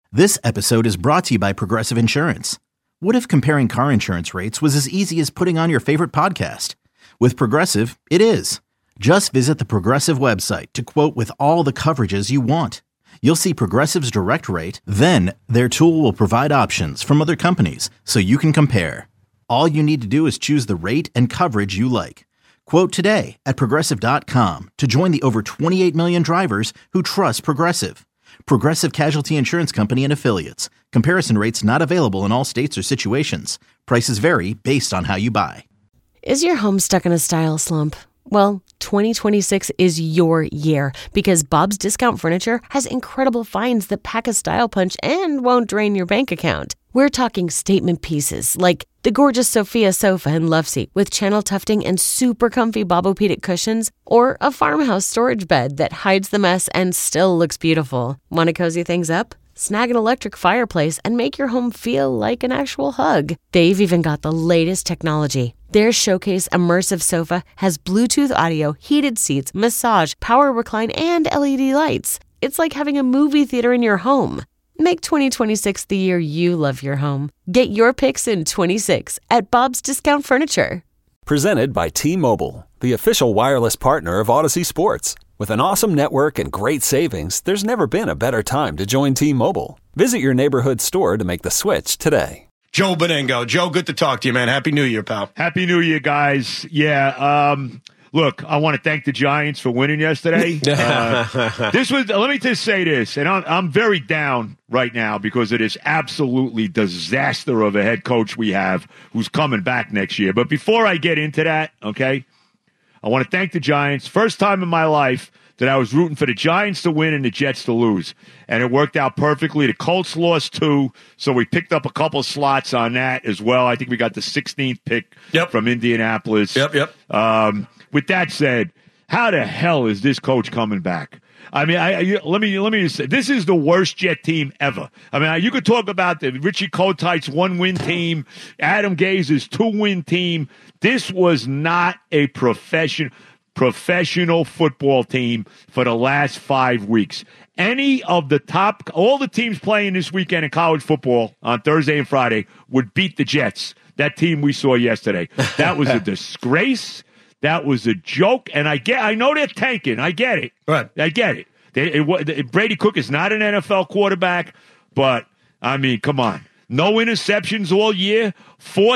This episode is brought to you by Progressive Insurance. What if comparing car insurance rates was as easy as putting on your favorite podcast? With Progressive, it is. Just visit the Progressive website to quote with all the coverages you want. You'll see Progressive's direct rate, then their tool will provide options from other companies so you can compare. All you need to do is choose the rate and coverage you like. Quote today at Progressive.com to join the over 28 million drivers who trust Progressive. Progressive Casualty Insurance Company and Affiliates. Comparison rates not available in all states or situations. Prices vary based on how you buy. Is your home stuck in a style slump? Well, 2026 is your year because Bob's Discount Furniture has incredible finds that pack a style punch and won't drain your bank account. We're talking statement pieces like the gorgeous Sophia sofa and love seat with channel tufting and super comfy Bobopedic cushions, or a farmhouse storage bed that hides the mess and still looks beautiful. Want to cozy things up? Snag an electric fireplace and make your home feel like an actual hug. They've even got the latest technology. Their Showcase Immersive Sofa has Bluetooth audio, heated seats, massage, power recline, and LED lights. It's like having a movie theater in your home. Make 2026 the year you love your home. Get your picks in 26 at Bob's Discount Furniture. Presented by T-Mobile, the official wireless partner of Odyssey Sports. With an awesome network and great savings, there's never been a better time to join T-Mobile. Visit your neighborhood store to make the switch today. Joe Benengo. Joe, good to talk to you, man. Happy New Year, pal. Happy New Year, guys. Yeah, look, I want to thank the Giants for winning yesterday. Let me just say this, and I'm very down right now because of this absolutely disaster of a head coach we have who's coming back next year. But before I get into that, okay, I want to thank the Giants. First time in my life that I was rooting for the Giants to win and the Jets to lose. And it worked out perfectly. The Colts lost 2, so we picked up a couple slots on that as well. I think we got the 16th pick from Indianapolis. With that said, how the hell is this coach coming back? I mean, let me just say, this is the worst Jet team ever. I mean, you could talk about the Richie Kotite's 1-win team, Adam Gaze's 2-win team. This was not a professional football team for the last 5 weeks. Any of the all the teams playing this weekend in college football on Thursday and Friday would beat the Jets, that team we saw yesterday. That was a disgrace. That was a joke, and I know they're tanking. I get it. Right. I get it. Brady Cook is not an NFL quarterback, but, I mean, come on. No interceptions all year, 4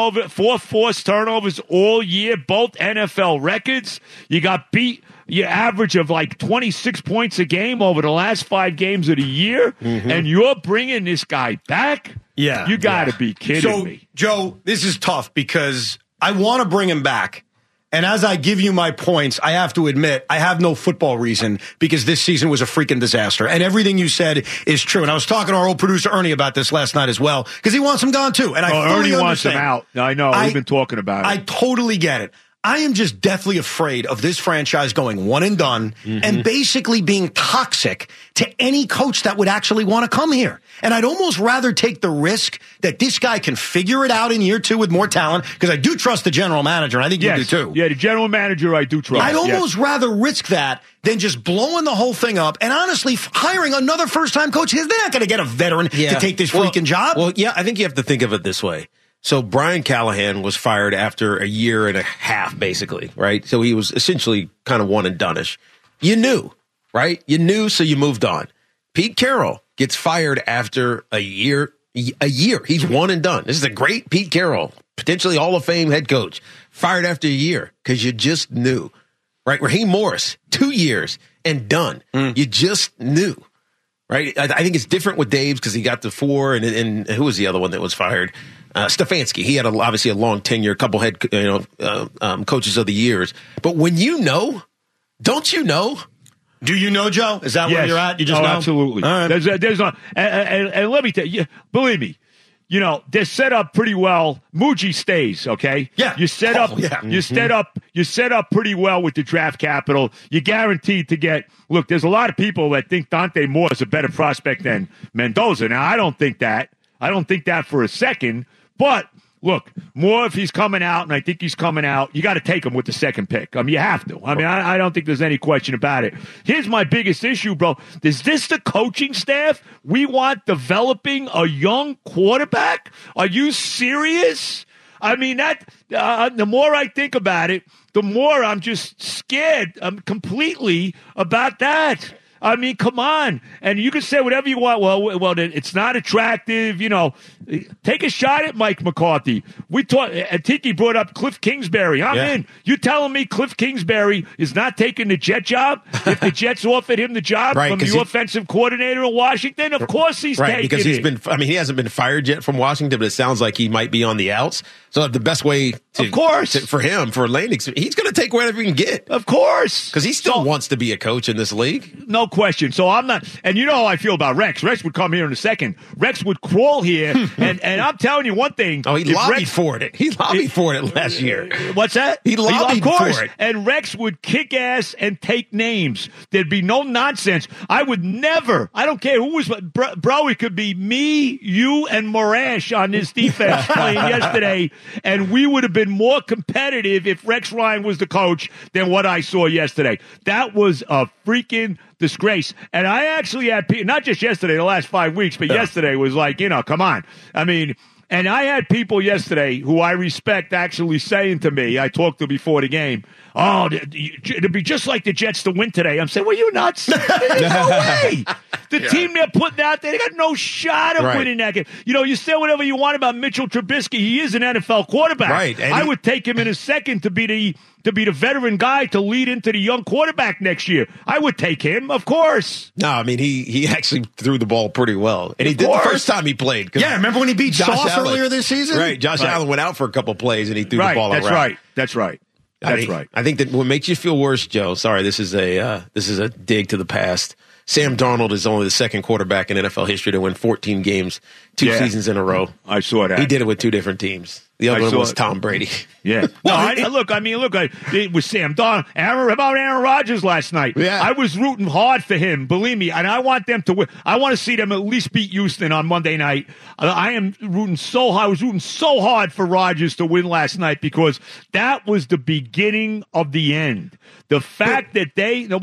forced turnovers all year, both NFL records. You got beat, your average of like 26 points a game over the last 5 games of the year, and you're bringing this guy back? Yeah. You got to be kidding me. Joe, this is tough because I want to bring him back. And as I give you my points, I have to admit, I have no football reason because this season was a freaking disaster. And everything you said is true. And I was talking to our old producer, Ernie, about this last night as well because he wants him gone too. And Ernie wants him out. I know. We've been talking about it. I totally get it. I am just deathly afraid of this franchise going one and done and basically being toxic to any coach that would actually want to come here. And I'd almost rather take the risk that this guy can figure it out in year 2 with more talent because I do trust the general manager, and I think you do too. Yeah, the general manager I do trust. I'd almost rather risk that than just blowing the whole thing up and honestly hiring another first-time coach because they're not going to get a veteran to take this freaking job. Well, yeah, I think you have to think of it this way. So Brian Callahan was fired after a year and a half, basically, right? So he was essentially kind of one and done-ish. You knew, right? You knew, so you moved on. Pete Carroll gets fired after a year. He's one and done. This is a great Pete Carroll, potentially Hall of Fame head coach, fired after a year because you just knew, right? Raheem Morris, 2 years and done. You just knew, right? I think it's different with Dave's because he got the 4, and who was the other one that was fired? Stefanski. He had obviously a long tenure, a couple head coaches of the years. But when you know, don't you know? Do you know, Joe? Is that where you're at? You just know? Absolutely. All right. There's not, and let me tell you, believe me, they're set up pretty well. Muji stays, okay? Yeah. You set up pretty well with the draft capital. You're guaranteed to get. Look, there's a lot of people that think Dante Moore is a better prospect than Mendoza. Now, I don't think that. I don't think that for a second. But look, Moore, if he's coming out, and I think he's coming out, you got to take him with the second pick. I mean, you have to. I mean, I don't think there's any question about it. Here's my biggest issue, bro. Is this the coaching staff we want developing a young quarterback? Are you serious? I mean, that the more I think about it, the more I'm just scared completely about that. I mean, come on. And you can say whatever you want. Well, it's not attractive. You know, take a shot at Mike McCarthy. Tiki brought up Cliff Kingsbury. I'm in. You telling me Cliff Kingsbury is not taking the Jet job? If the Jets offered him the job from the offensive coordinator in Washington, of course he's taking because it. He hasn't been fired yet from Washington, but it sounds like he might be on the outs. So the best way for him, for landing, he's going to take whatever he can get. Of course. Because he still wants to be a coach in this league. No question. So I'm not, and you know how I feel about Rex. Rex would come here in a second. Rex would crawl here, and I'm telling you one thing. Oh, he lobbied for it. He lobbied for it last year. What's that? He lobbied for it. And Rex would kick ass and take names. There'd be no nonsense. I would never, I don't care who was, bro, it could be me, you, and Morash on this defense playing yesterday, and we would have been more competitive if Rex Ryan was the coach than what I saw yesterday. That was a freaking disgrace. And I actually had people, not just yesterday, the last 5 weeks, but yesterday was like, come on. I mean, and I had people yesterday who I respect actually saying to me, I talked to before the game, oh, it'd be just like the Jets to win today. I'm saying, well, you nuts? There's no way. The team they're putting out there, they got no shot of winning that game. You say whatever you want about Mitchell Trubisky. He is an NFL quarterback. Right. I would take him in a second to be the veteran guy to lead into the young quarterback next year. I would take him, of course. No, I mean, he actually threw the ball pretty well. And he did the first time he played. Yeah, remember when he beat Sauce earlier this season? Right, Josh Allen went out for a couple plays and he threw the ball around. That's right. I think that what makes you feel worse, Joe, sorry, this is a dig to the past. Sam Darnold is only the second quarterback in NFL history to win 14 games, two seasons in a row. I saw that. He did it with two different teams. The other one was Tom Brady. Yeah. It was Sam Darnold. About Aaron Rodgers last night. Yeah. I was rooting hard for him, believe me, and I want them to win. I want to see them at least beat Houston on Monday night. I was rooting so hard for Rodgers to win last night because that was the beginning of the end. The fact that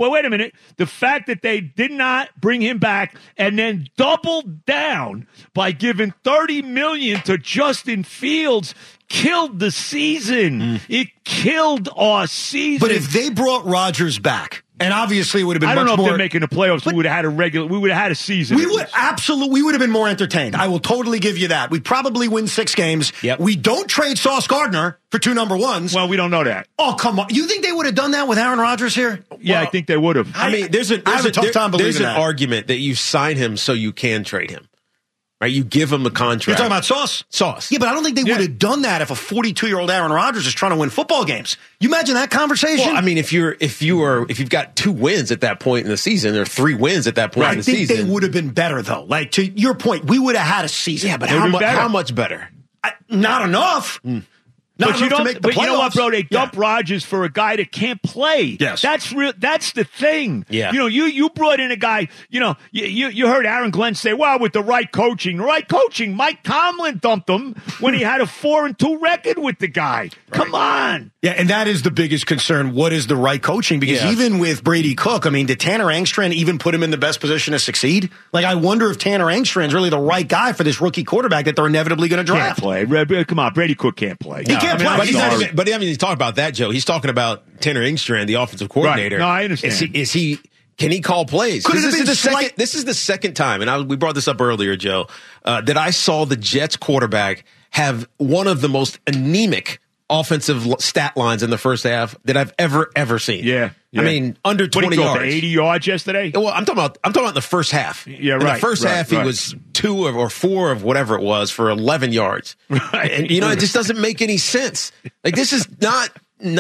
the fact that they did not bring him back and then doubled down by giving $30 million to Justin Fields killed the season. It killed our season. But if they brought Rodgers back, and obviously it would have been I don't much know if more, they're making the playoffs. We would have had a season. We would have been more entertained. I will totally give you that. We'd probably win 6 games. Yep. We don't trade Sauce Gardner for 2 number ones. Well, we don't know that. Oh, come on. You think they would have done that with Aaron Rodgers here? Yeah, I think they would have. I mean, there's a tough time believing that. Argument that you sign him so you can trade him. Right, you give him the contract. You're talking about Sauce? Sauce. Yeah, but I don't think they would have done that if a 42-year-old Aaron Rodgers is trying to win football games. You imagine that conversation? Well, I mean, if you've got 2 wins at that point in the season, or 3 wins at that point in the season, I think they would have been better though. Like to your point, we would have had a season. Yeah, but how much better? Not enough. Not enough to make the playoffs. You know what, bro? They dump Rodgers for a guy that can't play. Yes. That's real. That's the thing. Yeah. You brought in a guy, you heard Aaron Glenn say, well, with the right coaching, Mike Tomlin dumped him when he had a 4-2 record with the guy. Right. Come on. Yeah, and that is the biggest concern. What is the right coaching? Because even with Brady Cook, I mean, did Tanner Engstrand even put him in the best position to succeed? Like, I wonder if Tanner Engstrand's really the right guy for this rookie quarterback that they're inevitably going to draft. Can't play. Come on, Brady Cook can't play. He can't play. But he's talking about that, Joe. He's talking about Tanner Engstrand, the offensive coordinator. Right. No, I understand. Can he call plays? This is the second time, and we brought this up earlier, Joe, that I saw the Jets quarterback have one of the most anemic offensive stat lines in the first half that I've ever seen. Yeah. I mean, under 20 yards. 80 yards yesterday? Well, I'm talking about the first half. Yeah, right. In the first half, he was 2 or 4 of whatever it was for 11 yards. Right. And, it just doesn't make any sense. Like, this is not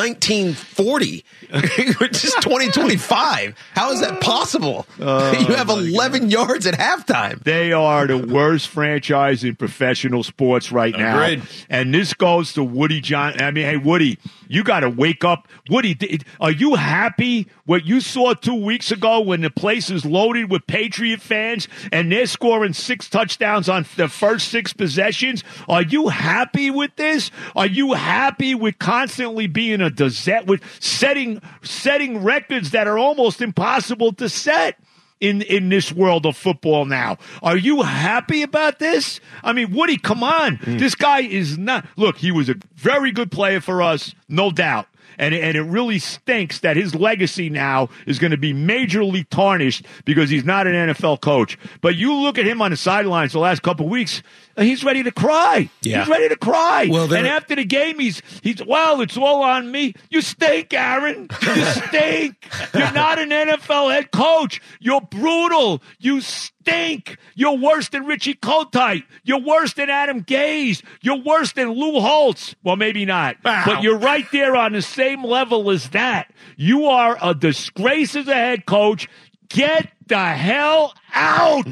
1940. It's just 2025. How is that possible? You have 11 yards at halftime. They are the worst franchise in professional sports right now. Agreed. And this goes to Woody John. I mean, hey, Woody, you got to wake up. Woody, are you happy what you saw 2 weeks ago when the place is loaded with Patriot fans and they're scoring 6 touchdowns on the first 6 possessions? Are you happy with this? Are you happy with constantly being a disaster, with setting records that are almost impossible to set in this world of football now? Are you happy about this? I mean, Woody, come on. This guy is not. Look, he was a very good player for us, no doubt. And it really stinks that his legacy now is going to be majorly tarnished because he's not an NFL coach. But you look at him on the sidelines the last couple of weeks, he's ready to cry. Yeah. He's ready to cry. Well, and after the game, he's well, it's all on me. You stink, Aaron. You stink. You're not an NFL head coach. You're brutal. You stink. You're worse than Richie Kotite. You're worse than Adam Gase. You're worse than Lou Holtz. Well, maybe not. Wow. But you're right there on the same level as that. You are a disgrace as a head coach. Get the hell out.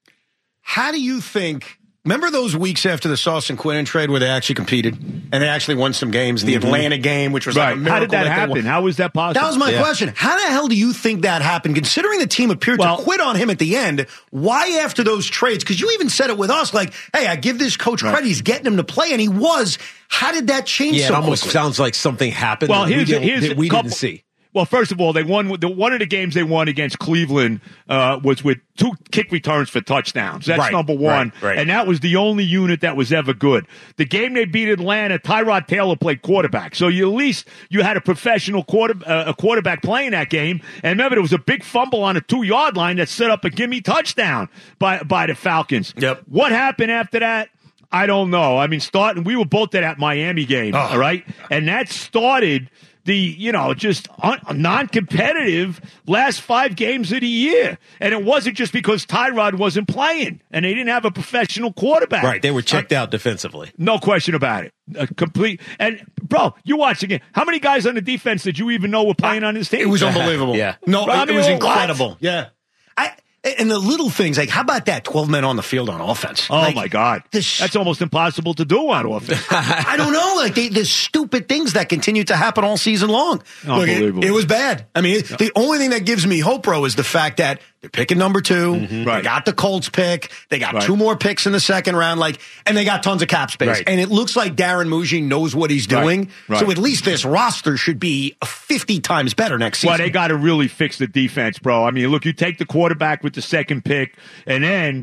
How do you think? Remember those weeks after the Sauce and Quinnen trade where they actually competed and they actually won some games? The Atlanta game, which was like a miracle. How did that happen? How was that possible? That was my question. How the hell do you think that happened? Considering the team appeared to quit on him at the end, why after those trades? Because you even said it with us, like, hey, I give this coach credit. He's getting him to play, and he was. How did that change so quickly? It almost quickly? sounds like something happened that we didn't see. Well, first of all, they won. One of the games they won against Cleveland was with 2 kick returns for touchdowns. That's number one. Right. And that was the only unit that was ever good. The game they beat Atlanta, Tyrod Taylor played quarterback. So at least you had a professional quarterback playing that game. And remember, there was a big fumble on a 2-yard line that set up a gimme touchdown by the Falcons. Yep. What happened after that? I don't know. I mean, we were both at that Miami game, all right? And that started the, just non-competitive last 5 games of the year. And it wasn't just because Tyrod wasn't playing and they didn't have a professional quarterback. Right. They were checked out defensively. No question about it. Complete. And, bro, you watch again. How many guys on the defense did you even know were playing on this team? It was unbelievable. Yeah. No, it was incredible. What? Yeah. And the little things, like, how about that 12 men on the field on offense? Oh, my God. That's almost impossible to do on offense. I don't know. Like, the stupid things that continue to happen all season long. Unbelievable. Look, it was bad. I mean, the only thing that gives me hope, bro, is the fact that they're picking number 2. They got the Colts pick. They got 2 more picks in the second round. And they got tons of cap space. Right. And it looks like Darren Muji knows what he's doing. Right. So at least this roster should be 50 times better next season. Well, they got to really fix the defense, bro. I mean, look, you take the quarterback with the second pick, and then,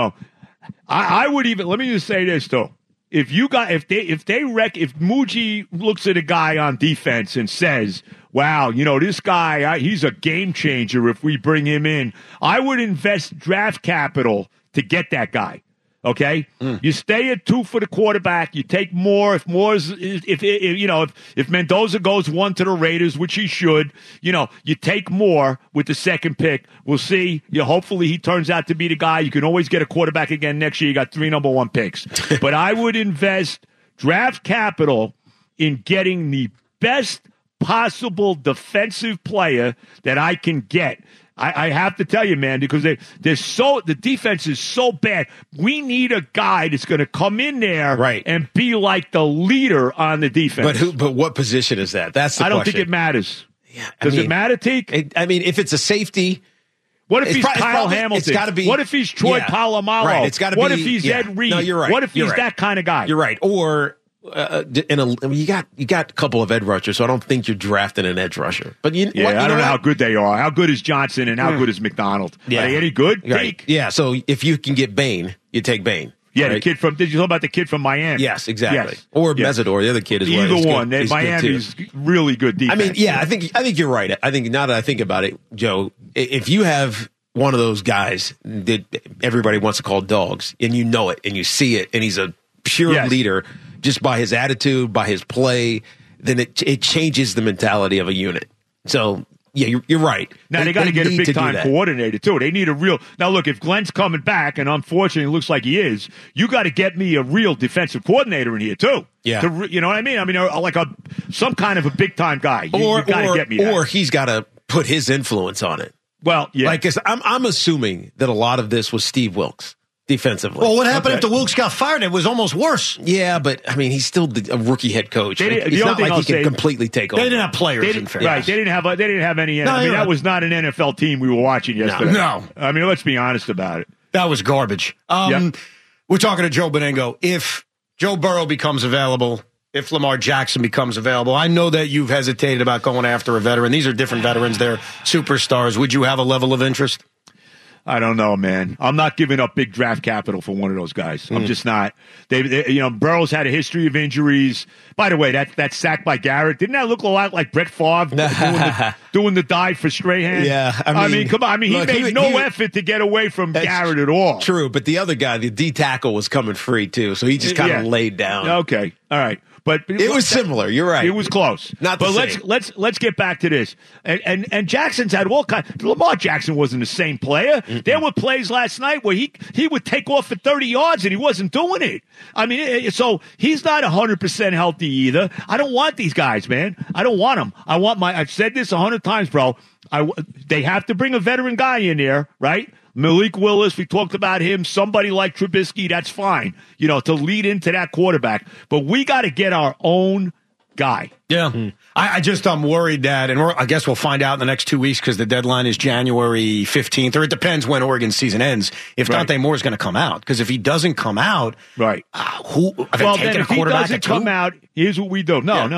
I would even, let me just say this, though. If Muji looks at a guy on defense and says, wow, this guy, he's a game changer if we bring him in, I would invest draft capital to get that guy. Okay, you stay at 2 for the quarterback. You take more if Mendoza goes 1 to the Raiders, which he should. You take more with the second pick. We'll see. Hopefully he turns out to be the guy. You can always get a quarterback again next year. You got 3 number 1 picks, but I would invest draft capital in getting the best possible defensive player that I can get. I have to tell you, man, because the defense is so bad. We need a guy that's going to come in there and be like the leader on the defense. But what position is that? That's the question. I don't think it matters. Yeah, Does it matter, Teak? If it's a safety. What if he's Kyle Hamilton? It's got to be. What if he's Troy Polamalu? Right, it's got to be. What if he's Ed Reed? No, you're right. What if he's that kind of guy? You're right. Or you got a couple of edge rushers, so I don't think you're drafting an edge rusher. But I don't know how good they are. How good is Johnson and how good is McDonald? Yeah. Are they any good? Right. Yeah. So if you can get Bain, you take Bain. Yeah, the kid from. Did you know about the kid from Miami? Yes, exactly. Yes. Or Mesidor, the other kid as well. Either one. Miami's really good defense. I mean, I think you're right. I think now that I think about it, Joe, if you have one of those guys that everybody wants to call dogs, and you know it, and you see it, and he's a pure leader just by his attitude, by his play, then it changes the mentality of a unit. So. Yeah, you're right. Now, they got to get a big-time coordinator, too. They need a real – now, look, if Glenn's coming back, and unfortunately it looks like he is, you got to get me a real defensive coordinator in here, too. Yeah. You know what I mean? I mean, like some kind of a big-time guy. You got to get me that. Or he's got to put his influence on it. Well, yeah. Like, I'm assuming that a lot of this was Steve Wilks. defensively. Well, what happened after Wilkes got fired? It was almost worse. Yeah, but I mean, he's still a rookie head coach. It's not like he can completely take over. They didn't have players. Right? They didn't have any. That was not an NFL team we were watching yesterday. No. I mean, let's be honest about it. That was garbage. We're talking to Joe Benigno. If Joe Burrow becomes available, if Lamar Jackson becomes available, I know that you've hesitated about going after a veteran. These are different veterans. They're superstars. Would you have a level of interest? I don't know, man. I'm not giving up big draft capital for one of those guys. I'm just not. Burrow's had a history of injuries. By the way, that sack by Garrett, didn't that look a lot like Brett Favre doing the dive for Strahan? Yeah. I mean, come on. I mean, he made no effort to get away from Garrett at all. True, but the other guy, the D tackle, was coming free too, so he just kind of laid down. Okay, all right. But it was similar. You're right. It was close. Not the same. Let's get back to this. And Jackson's had all kinds. Lamar Jackson wasn't the same player. There were plays last night where he would take off for 30 yards and he wasn't doing it. I mean, so he's not 100% healthy either. I don't want these guys, man. I don't want them. I've said this 100 times, bro. They have to bring a veteran guy in there, right? Malik Willis, we talked about him. Somebody like Trubisky, that's fine, to lead into that quarterback. But we got to get our own guy. Yeah. I'm worried that, and I guess we'll find out in the next 2 weeks because the deadline is January 15th, or it depends when Oregon's season ends. If Dante Moore is going to come out, because if he doesn't come out, right? If he doesn't come out, here's what we do. No.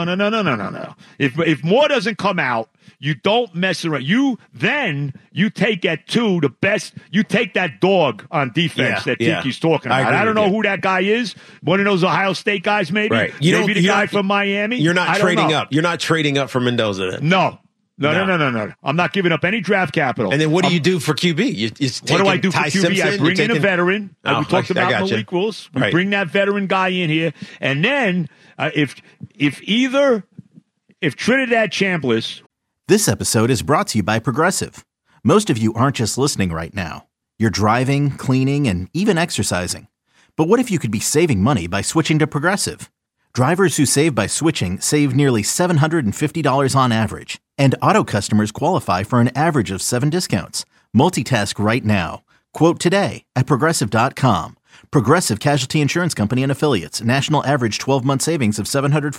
If Moore doesn't come out, you don't mess around. You take at 2 the best. You take that dog on defense that Tiki's talking about. I don't know who that guy is. One of those Ohio State guys, maybe. Right. Maybe the guy from Miami. You're not trading up. You're not trading up for Mendoza then. No. I'm not giving up any draft capital. And then what do you do for QB? What do I do for QB? Simpson, I bring in a veteran. We talked about Malik Willis. We bring that veteran guy in here. And then if Trinidad Chambliss. This episode is brought to you by Progressive. Most of you aren't just listening right now. You're driving, cleaning, and even exercising. But what if you could be saving money by switching to Progressive? Drivers who save by switching save nearly $750 on average. And auto customers qualify for an average of 7 discounts. Multitask right now. Quote today at Progressive.com. Progressive Casualty Insurance Company and Affiliates. National average 12-month savings of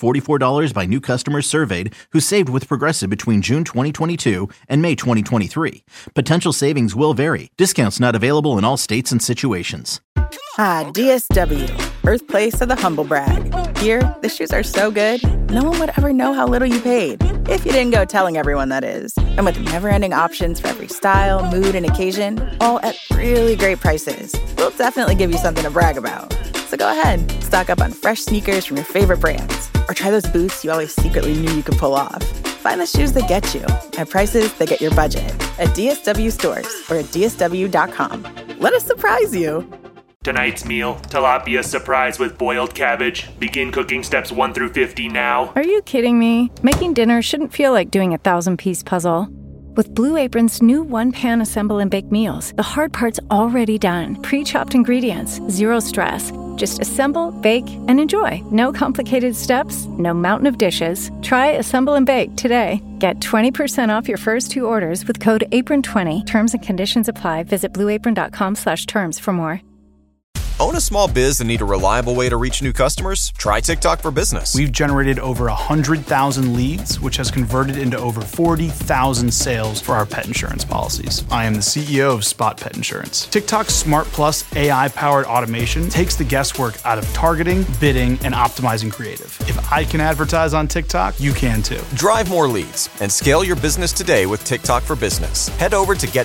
$744 by new customers surveyed who saved with Progressive between June 2022 and May 2023. Potential savings will vary. Discounts not available in all states and situations. Ah, DSW, birthplace of the humble brag. Here, the shoes are so good, no one would ever know how little you paid. If you didn't go telling everyone, that is. And with never-ending options for every style, mood, and occasion, all at really great prices, we'll definitely give you something to brag about. So go ahead, stock up on fresh sneakers from your favorite brands, or try those boots you always secretly knew you could pull off. Find the shoes that get you at prices that get your budget at DSW stores or at DSW.com. Let us surprise you. Tonight's meal, tilapia surprise with boiled cabbage. Begin cooking steps 1 through 50 now. Are you kidding me? Making dinner shouldn't feel like doing a 1,000-piece puzzle. With Blue Apron's new one-pan assemble and bake meals, the hard part's already done. Pre-chopped ingredients, zero stress. Just assemble, bake, and enjoy. No complicated steps, no mountain of dishes. Try Assemble and Bake today. Get 20% off your first 2 orders with code APRON20. Terms and conditions apply. Visit blueapron.com/terms for more. Own a small biz and need a reliable way to reach new customers? Try TikTok for Business. We've generated over 100,000 leads, which has converted into over 40,000 sales for our pet insurance policies. I am the CEO of Spot Pet Insurance. TikTok's Smart Plus AI-powered automation takes the guesswork out of targeting, bidding, and optimizing creative. If I can advertise on TikTok, you can too. Drive more leads and scale your business today with TikTok for Business. Head over to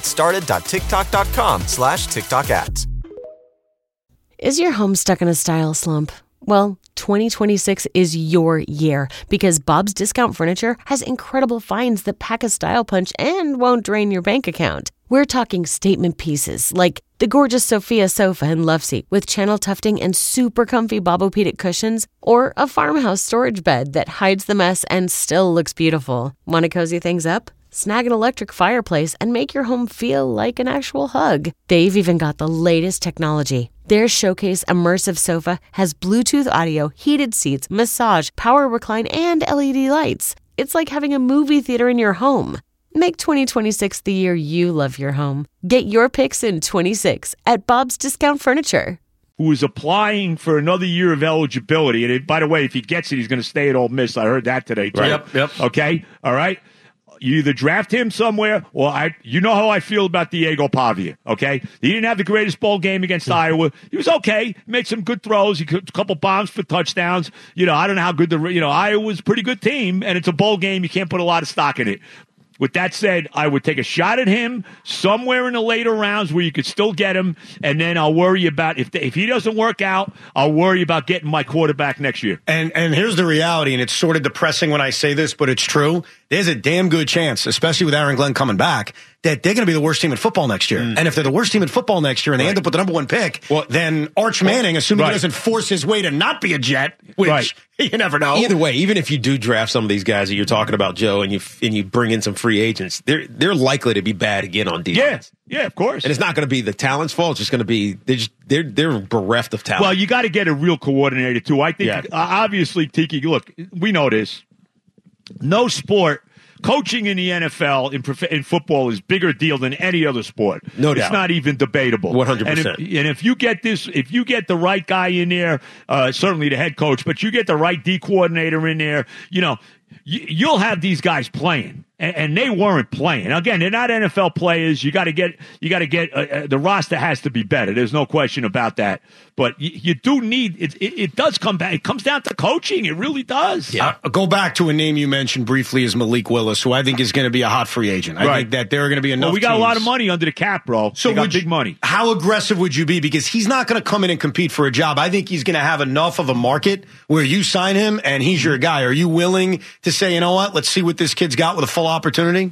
getstarted.tiktok.com/TikTok ads. Is your home stuck in a style slump? Well, 2026 is your year because Bob's Discount Furniture has incredible finds that pack a style punch and won't drain your bank account. We're talking statement pieces like the gorgeous Sophia sofa and love seat with channel tufting and super comfy Bobopedic cushions, or a farmhouse storage bed that hides the mess and still looks beautiful. Want to cozy things up? Snag an electric fireplace and make your home feel like an actual hug. They've even got the latest technology. Their Showcase immersive sofa has Bluetooth audio, heated seats, massage, power recline, and LED lights. It's like having a movie theater in your home. Make 2026 the year you love your home. Get your picks in 26 at Bob's Discount Furniture. Who is applying for another year of eligibility. And by the way, if he gets it, he's going to stay at Ole Miss. I heard that today, too. Right. Yep. Okay? All right? You either draft him somewhere, or you know how I feel about Diego Pavia, okay? He didn't have the greatest bowl game against Iowa. He was okay. Made some good throws. He could a couple bombs for touchdowns. I don't know how good Iowa's a pretty good team, and it's a bowl game. You can't put a lot of stock in it. With that said, I would take a shot at him somewhere in the later rounds where you could still get him, and then I'll worry about if he doesn't work out, I'll worry about getting my quarterback next year. And here's the reality, and it's sort of depressing when I say this, but it's true. There's a damn good chance, especially with Aaron Glenn coming back, that they're going to be the worst team in football next year. And if they're the worst team in football next year and they end up with the number one pick, then Arch Manning, assuming he doesn't force his way to not be a Jet, which you never know. Either way, even if you do draft some of these guys that you're talking about, Joe, and you bring in some free agents, they're likely to be bad again on defense. Yeah, of course. And it's not going to be the talent's fault. It's just going to be they're bereft of talent. Well, you got to get a real coordinator too. I think obviously, Tiki. Look, we know this. No sport. Coaching in the NFL in football is bigger deal than any other sport. No doubt. It's not even debatable. 100%. And if you get the right guy in there, certainly the head coach, but you get the right D coordinator in there, you'll have these guys playing. And they weren't playing. Again, they're not NFL players. You got to get the roster has to be better. There's no question about that. But you do need it does come back. It comes down to coaching. It really does. Yeah. Go back to a name you mentioned briefly is Malik Willis, who I think is going to be a hot free agent. I think that there are going to be enough. Well, we got teams. a lot of money under the cap, bro. So we got big money. How aggressive would you be? Because he's not going to come in and compete for a job. I think he's going to have enough of a market where you sign him and he's your guy. Are you willing to say, you know what? Let's see what this kid's got with a full opportunity?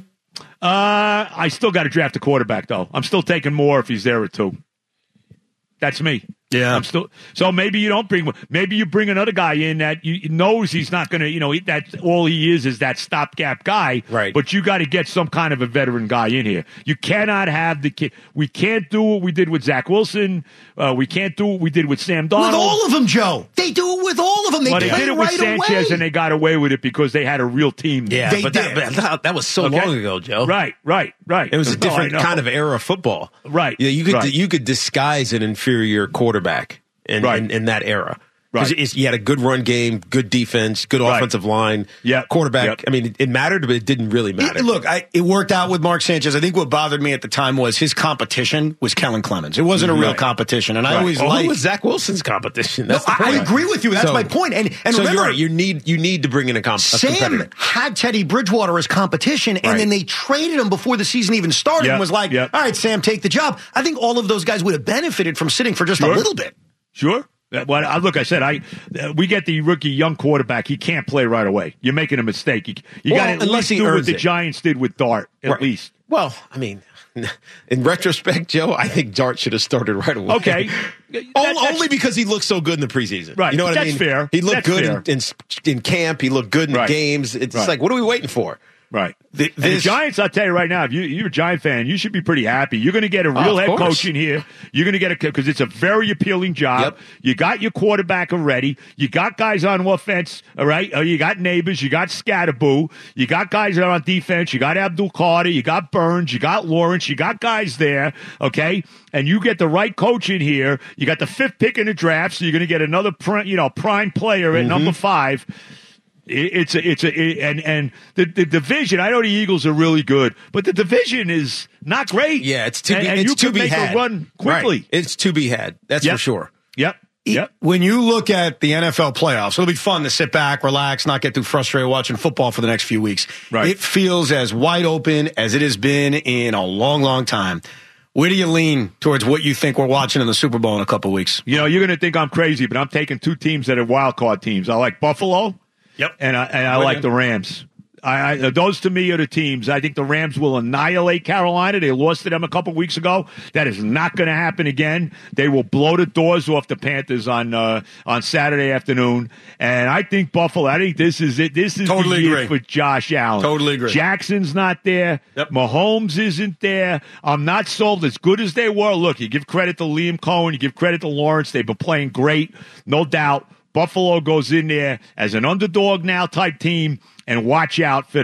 I still got to draft a quarterback, though. I'm still taking more if he's there at 2. That's me. Yeah. So maybe you don't maybe you bring another guy in that knows he's not going to, that's all he is that stopgap guy. Right. But you got to get some kind of a veteran guy in here. You cannot have the kid. We can't do what we did with Zach Wilson. We can't do what we did with Sam Darnold. With all of them, Joe. They do it with all of them. They did it with Sanchez, and they got away with it because they had a real team. Yeah, they but did. that was so long ago, Joe. Right. It was a different kind of era of football. Right. Yeah, you could disguise an inferior quarterback in that era. Because you had a good run game, good defense, good offensive line, quarterback. Yep. I mean, it mattered, but it didn't really matter. It worked out with Mark Sanchez. I think what bothered me at the time was his competition was Kellen Clemens. It wasn't a real competition, and I always liked. Who was Zach Wilson's competition? That's I agree with you. That's my point. And so remember, you're right. You need to bring in a competitor. Sam had Teddy Bridgewater as competition, and then they traded him before the season even started and was like, all right, Sam, take the job. I think all of those guys would have benefited from sitting for just a little bit. Sure. Well, look, I said we get the rookie young quarterback. He can't play right away. You're making a mistake. You got to at least do what the Giants did with Dart. At least. Well, I mean, in retrospect, Joe, I think Dart should have started right away. Okay, only because he looked so good in the preseason. Right. You know what I mean? mean? Fair. He looked good in camp. He looked good in games. It's like, what are we waiting for? Right. The Giants, I'll tell you right now, if you're a Giant fan, you should be pretty happy. You're going to get a real head coach in here. You're going to get because it's a very appealing job. Yep. You got your quarterback already. You got guys on offense, all right? You got Neighbors. You got Scatterboo. You got guys that are on defense. You got Abdul Carter. You got Burns. You got Lawrence. You got guys there, okay? And you get the right coach in here. You got the 5th pick in the draft, so you're going to get another prime player at number 5. And the division. I know the Eagles are really good, but the division is not great. Yeah, it's to be. And it's you to can be make had. a run quickly. Right. It's to be had. That's for sure. Yep. When you look at the NFL playoffs, it'll be fun to sit back, relax, not get too frustrated watching football for the next few weeks. Right. It feels as wide open as it has been in a long, long time. Where do you lean towards what you think we're watching in the Super Bowl in a couple of weeks? You're going to think I'm crazy, but I'm taking 2 teams that are wild card teams. I like Buffalo. Yep. And I like the Rams. Those to me are the teams. I think the Rams will annihilate Carolina. They lost to them a couple weeks ago. That is not going to happen again. They will blow the doors off the Panthers on Saturday afternoon. And I think Buffalo. I think this is it. This is totally the year for Josh Allen. Totally agree. Jackson's not there. Yep. Mahomes isn't there. I'm not sold. As good as they were, look, you give credit to Liam Cohen. You give credit to Lawrence. They've been playing great, no doubt. Buffalo goes in there as an underdog now type team, and watch out for them.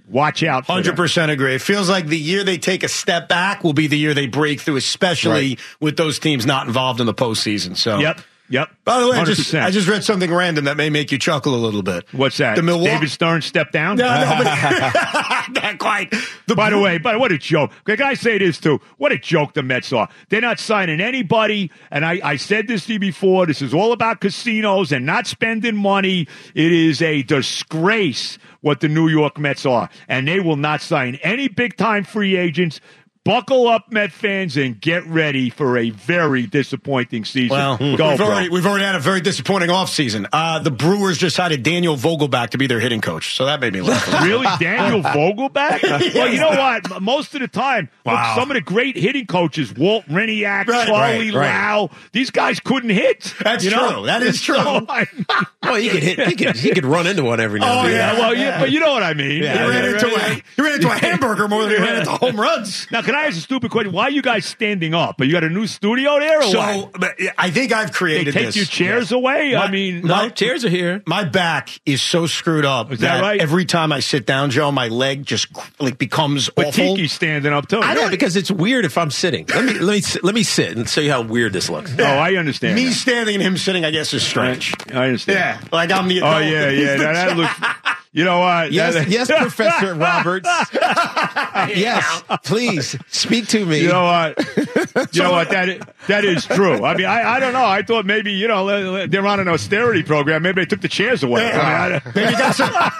watch out for 100% agree. It feels like the year they take a step back will be the year they break through, especially with those teams not involved in the postseason. So, Yep. By the way, I 100%. just read something random that may make you chuckle a little bit. What's that? The Milwaukee. David Stern stepped down? No, but not quite. By the way, what a joke. Can I say this too? What a joke the Mets are. They're not signing anybody. And I said this to you before. This is all about casinos and not spending money. It is a disgrace what the New York Mets are. And they will not sign any big-time free agents. Buckle up, Met fans, and get ready for a very disappointing season. Well, we've already had a very disappointing offseason. The Brewers just hired Daniel Vogelback to be their hitting coach, so that made me laugh. Really? Daniel Vogelback? Well, you know what? Most of the time, look, some of the great hitting coaches, Walt Reniak, Charlie Lau, these guys couldn't hit. That's true. That is true. Well, he could hit. He could run into one every now and then. Oh, yeah. Well, yeah, but you know what I mean. Yeah, he ran into a hamburger more than he ran into home runs. Now, can I ask a stupid question? Why are you guys standing up? You got a new studio there or what? I think I've created they take this. your chairs away? My chairs are here. My back is so screwed up Is that right? every time I sit down, Joe, my leg just becomes but awful. Tiki's standing up too. Yeah, because it's weird if I'm sitting. Let me sit and show you how weird this looks. Oh, I understand. Me standing and him sitting, I guess, is strange. I understand. Yeah, like I'm the adult. Oh, yeah. That looks... You know what? Yes, Professor Roberts. Yes, please speak to me. You know what? That is true. I mean, I don't know. I thought maybe they're on an austerity program. Maybe they took the chairs away. Maybe that's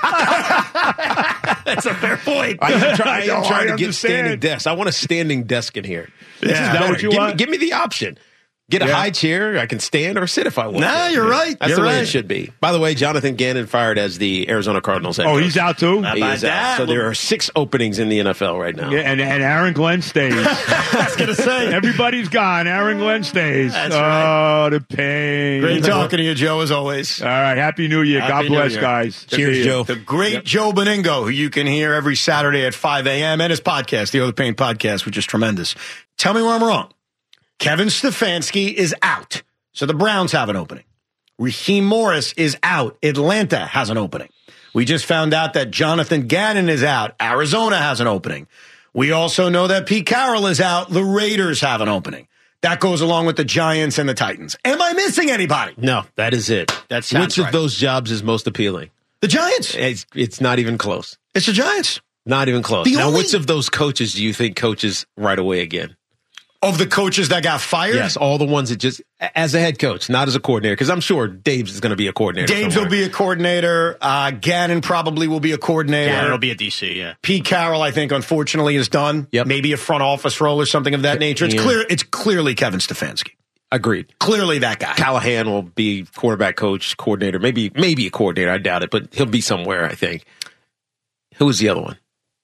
a fair point. I am trying to get standing desks. I want a standing desk in here. Is that what you want? Give me the option. Get a high chair. I can stand or sit if I want. Nah, you're right. That's the way it should be. By the way, Jonathan Gannon fired as the Arizona Cardinals head coach. Oh, he's out too? He is out. So there are 6 openings in the NFL right now. Yeah, and Aaron Glenn stays. I was going to say. Everybody's gone. Aaron Glenn stays. That's right. The pain. Great talking to you, Joe, as always. All right. Happy New Year. God bless, guys. Cheers, Joe. The great Joe Beningo, who you can hear every Saturday at 5 a.m. and his podcast, the Other Pain Podcast, which is tremendous. Tell me where I'm wrong. Kevin Stefanski is out, so the Browns have an opening. Raheem Morris is out. Atlanta has an opening. We just found out that Jonathan Gannon is out. Arizona has an opening. We also know that Pete Carroll is out. The Raiders have an opening. That goes along with the Giants and the Titans. Am I missing anybody? No, that is it. Which of those jobs is most appealing? The Giants. It's not even close. It's the Giants. Not even close. Now, which of those coaches do you think coaches right away again? Of the coaches that got fired? Yes, all the ones that just, as a head coach, not as a coordinator, because I'm sure Dave's is going to be a coordinator. Dave's will be a coordinator. Gannon probably will be a coordinator. Gannon will be a DC, yeah. Pete Carroll, I think, unfortunately, is done. Yep. Maybe a front office role or something of that nature. It's clearly Kevin Stefanski. Agreed. Clearly that guy. Callahan will be quarterback coach, coordinator, maybe a coordinator. I doubt it, but he'll be somewhere, I think. Who was the other one?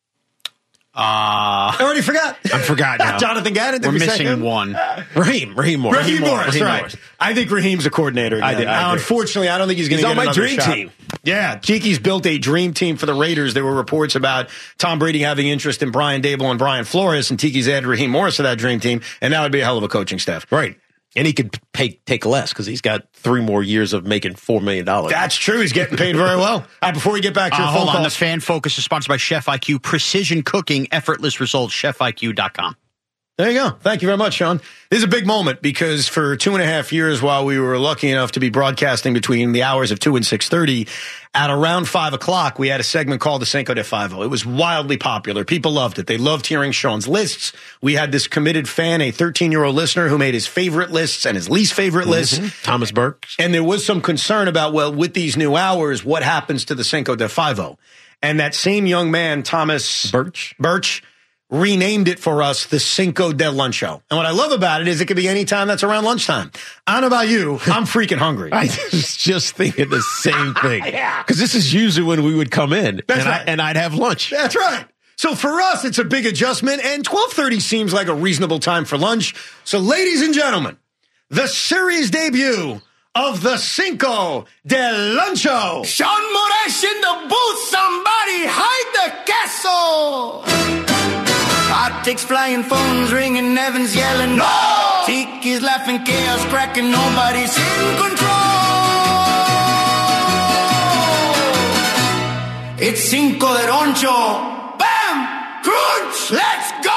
I already forgot. I forgot now. Jonathan Gannon. We're missing one. Raheem Morris. Raheem Morris. I think Raheem's a coordinator again. Unfortunately, I don't think he's going to get another shot. He's on my dream team. Yeah, Tiki's built a dream team for the Raiders. There were reports about Tom Brady having interest in Brian Daboll and Brian Flores, and Tiki's added Raheem Morris to that dream team, and that would be a hell of a coaching staff. Right. And he could take less because he's got 3 more years of making $4 million. That's true. He's getting paid very well. Before we get back to your phone hold on. calls. The Fan Focus is sponsored by Chef IQ. Precision cooking, effortless results. ChefIQ.com. There you go. Thank you very much, Sean. This is a big moment because for 2.5 years, while we were lucky enough to be broadcasting between the hours of 2 and 6:30, at around 5 o'clock, we had a segment called the Cinco de Five-O. It was wildly popular. People loved it. They loved hearing Sean's lists. We had this committed fan, a 13-year-old listener who made his favorite lists and his least favorite lists. Thomas Burke. And there was some concern about, well, with these new hours, what happens to the Cinco de Five-O? And that same young man, Thomas Birch, renamed it for us the Cinco de Luncho. And what I love about it is it could be any time that's around lunchtime. I don't know about you. I'm freaking hungry. I was just thinking the same thing. Yeah. Because this is usually when we would come in and I'd have lunch. That's right. So for us, it's a big adjustment, and 12:30 seems like a reasonable time for lunch. So ladies and gentlemen, the series debut of the Cinco de Luncho. Sean Morash in the booth. Somebody hide the castle. Optics flying, phones ringing, Evans yelling, no! Tiki's laughing, chaos cracking, nobody's in control. It's Cinco de Roncho. Bam! Crunch! Let's go!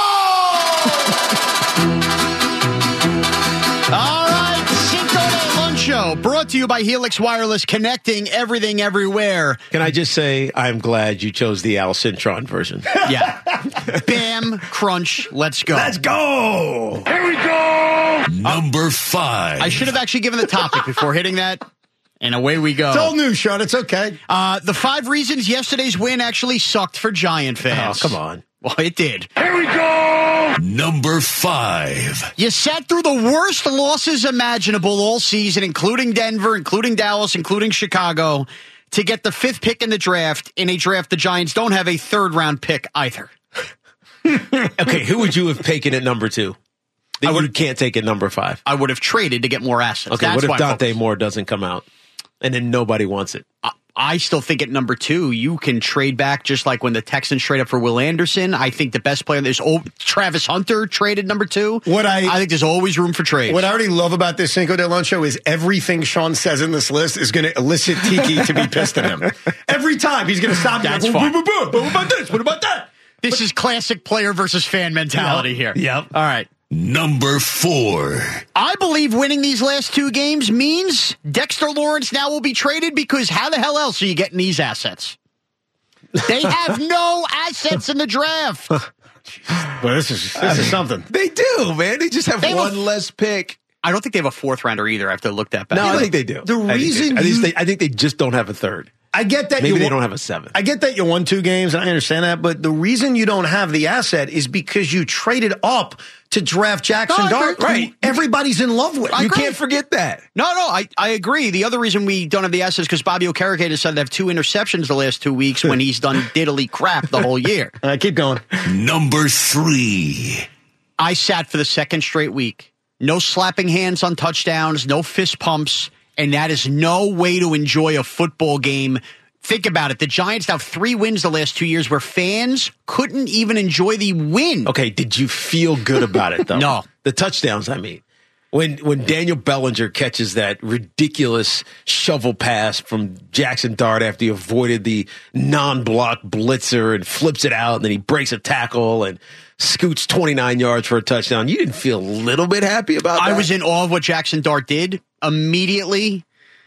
All right, Cinco de Luncho, brought to you by Helix Wireless, connecting everything everywhere. Can I just say, I'm glad you chose the Al Cintron version. Yeah. Bam, crunch, let's go. Let's go. Here we go. Number 5. I should have actually given the topic before hitting that. And away we go. It's all new, Sean. It's okay. The 5 reasons yesterday's win actually sucked for Giant fans. Oh, come on. Well, it did. Here we go. Number 5. You sat through the worst losses imaginable all season, including Denver, including Dallas, including Chicago, to get the 5th pick in the draft. In a draft, the Giants don't have a 3rd-round pick either. Okay, who would you have taken at number 2? That you can't take at number 5. I would have traded to get more assets. Okay, That's what why if Dante Moore doesn't come out? And then nobody wants it. I still think at number 2, you can trade back just like when the Texans trade up for Will Anderson. I think the best player, there's Travis Hunter traded number 2. I think there's always room for trades. What I already love about this Cinco de Luncho is everything Sean says in this list is going to elicit Tiki to be pissed at him. Every time he's going to stop. That's fine. What about this? What about that? This is classic player versus fan mentality here. Yep. All right. Number 4. I believe winning these last 2 games means Dexter Lawrence now will be traded because how the hell else are you getting these assets? They have no assets in the draft. But this is something. They do, man. They just have one less pick. I don't think they have a 4th rounder either. I have to look that back. No, I think they do. The reason I think they just don't have a 3rd. I get that maybe they don't have a 7th. I get that you won 2 games, and I understand that. But the reason you don't have the asset is because you traded up to draft Jackson Dart, right? Everybody's in love with. You can't forget that. No, I agree. The other reason we don't have the assets is because Bobby Okereke decided to have 2 interceptions the last 2 weeks when he's done diddly crap the whole year. Keep going. Number 3. I sat for the 2nd straight week. No slapping hands on touchdowns, no fist pumps, and that is no way to enjoy a football game. Think about it. The Giants have 3 wins the last 2 years where fans couldn't even enjoy the win. Okay, did you feel good about it, though? No. The touchdowns, I mean. When Daniel Bellinger catches that ridiculous shovel pass from Jackson Dart after he avoided the non-block blitzer and flips it out, and then he breaks a tackle and scoots 29 yards for a touchdown, you didn't feel a little bit happy about that? I was in awe of what Jackson Dart did. Immediately,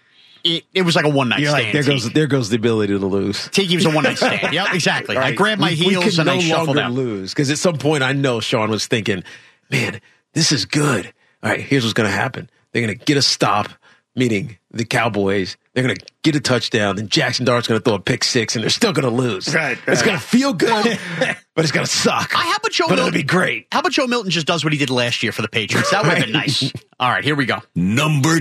it was like a one-night stand. Like, there goes the ability to lose. Tiki was a one-night stand. Yep, exactly. Right. I grabbed my heels and I shuffled out. Lose, because at some point I know Sean was thinking, man, this is good. All right, here's what's going to happen. They're going to get a stop, meaning the Cowboys. They're going to get a touchdown. Then Jackson Dart's going to throw a pick 6, and they're still going to lose. Right. It's going to feel good, but it's going to suck. How about Joe Milton? It'll be great. How about Joe Milton just does what he did last year for the Patriots? That would have been nice. All right, here we go. Number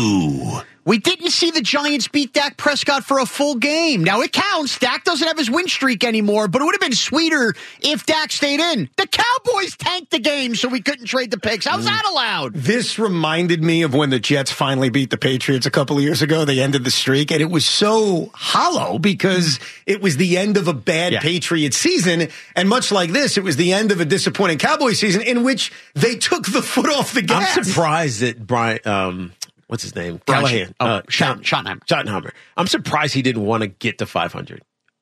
2. We didn't see the Giants beat Dak Prescott for a full game. Now, it counts. Dak doesn't have his win streak anymore, but it would have been sweeter if Dak stayed in. The Cowboys tanked the game, so we couldn't trade the picks. How's that allowed? This reminded me of when the Jets finally beat the Patriots a couple of years ago. They ended the streak, and it was so hollow because it was the end of a bad Patriots season, and much like this, it was the end of a disappointing Cowboys season in which they took the foot off the gas. I'm surprised that Brian... what's his name? Callahan. Schottenheimer. I'm surprised he didn't want to get to 500.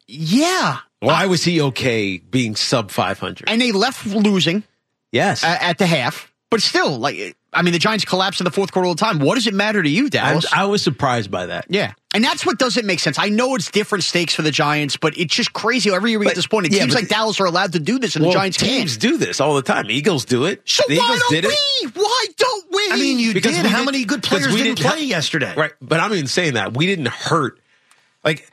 Yeah. Why was he okay being sub 500? And they left losing. Yes. At the half. But still, the Giants collapsed in the 4th quarter all the time. What does it matter to you, Dallas? I was surprised by that. Yeah. And that's what doesn't make sense. I know it's different stakes for the Giants, but it's just crazy. Every year we get this point. It seems like Dallas are allowed to do this, and the Giants can't. Teams do this all the time. Eagles do it. So the why Eagles don't did we? It. Why don't we? I mean, you because did. How many good players didn't play yesterday? Right. But I'm even saying that. We didn't hurt. Like,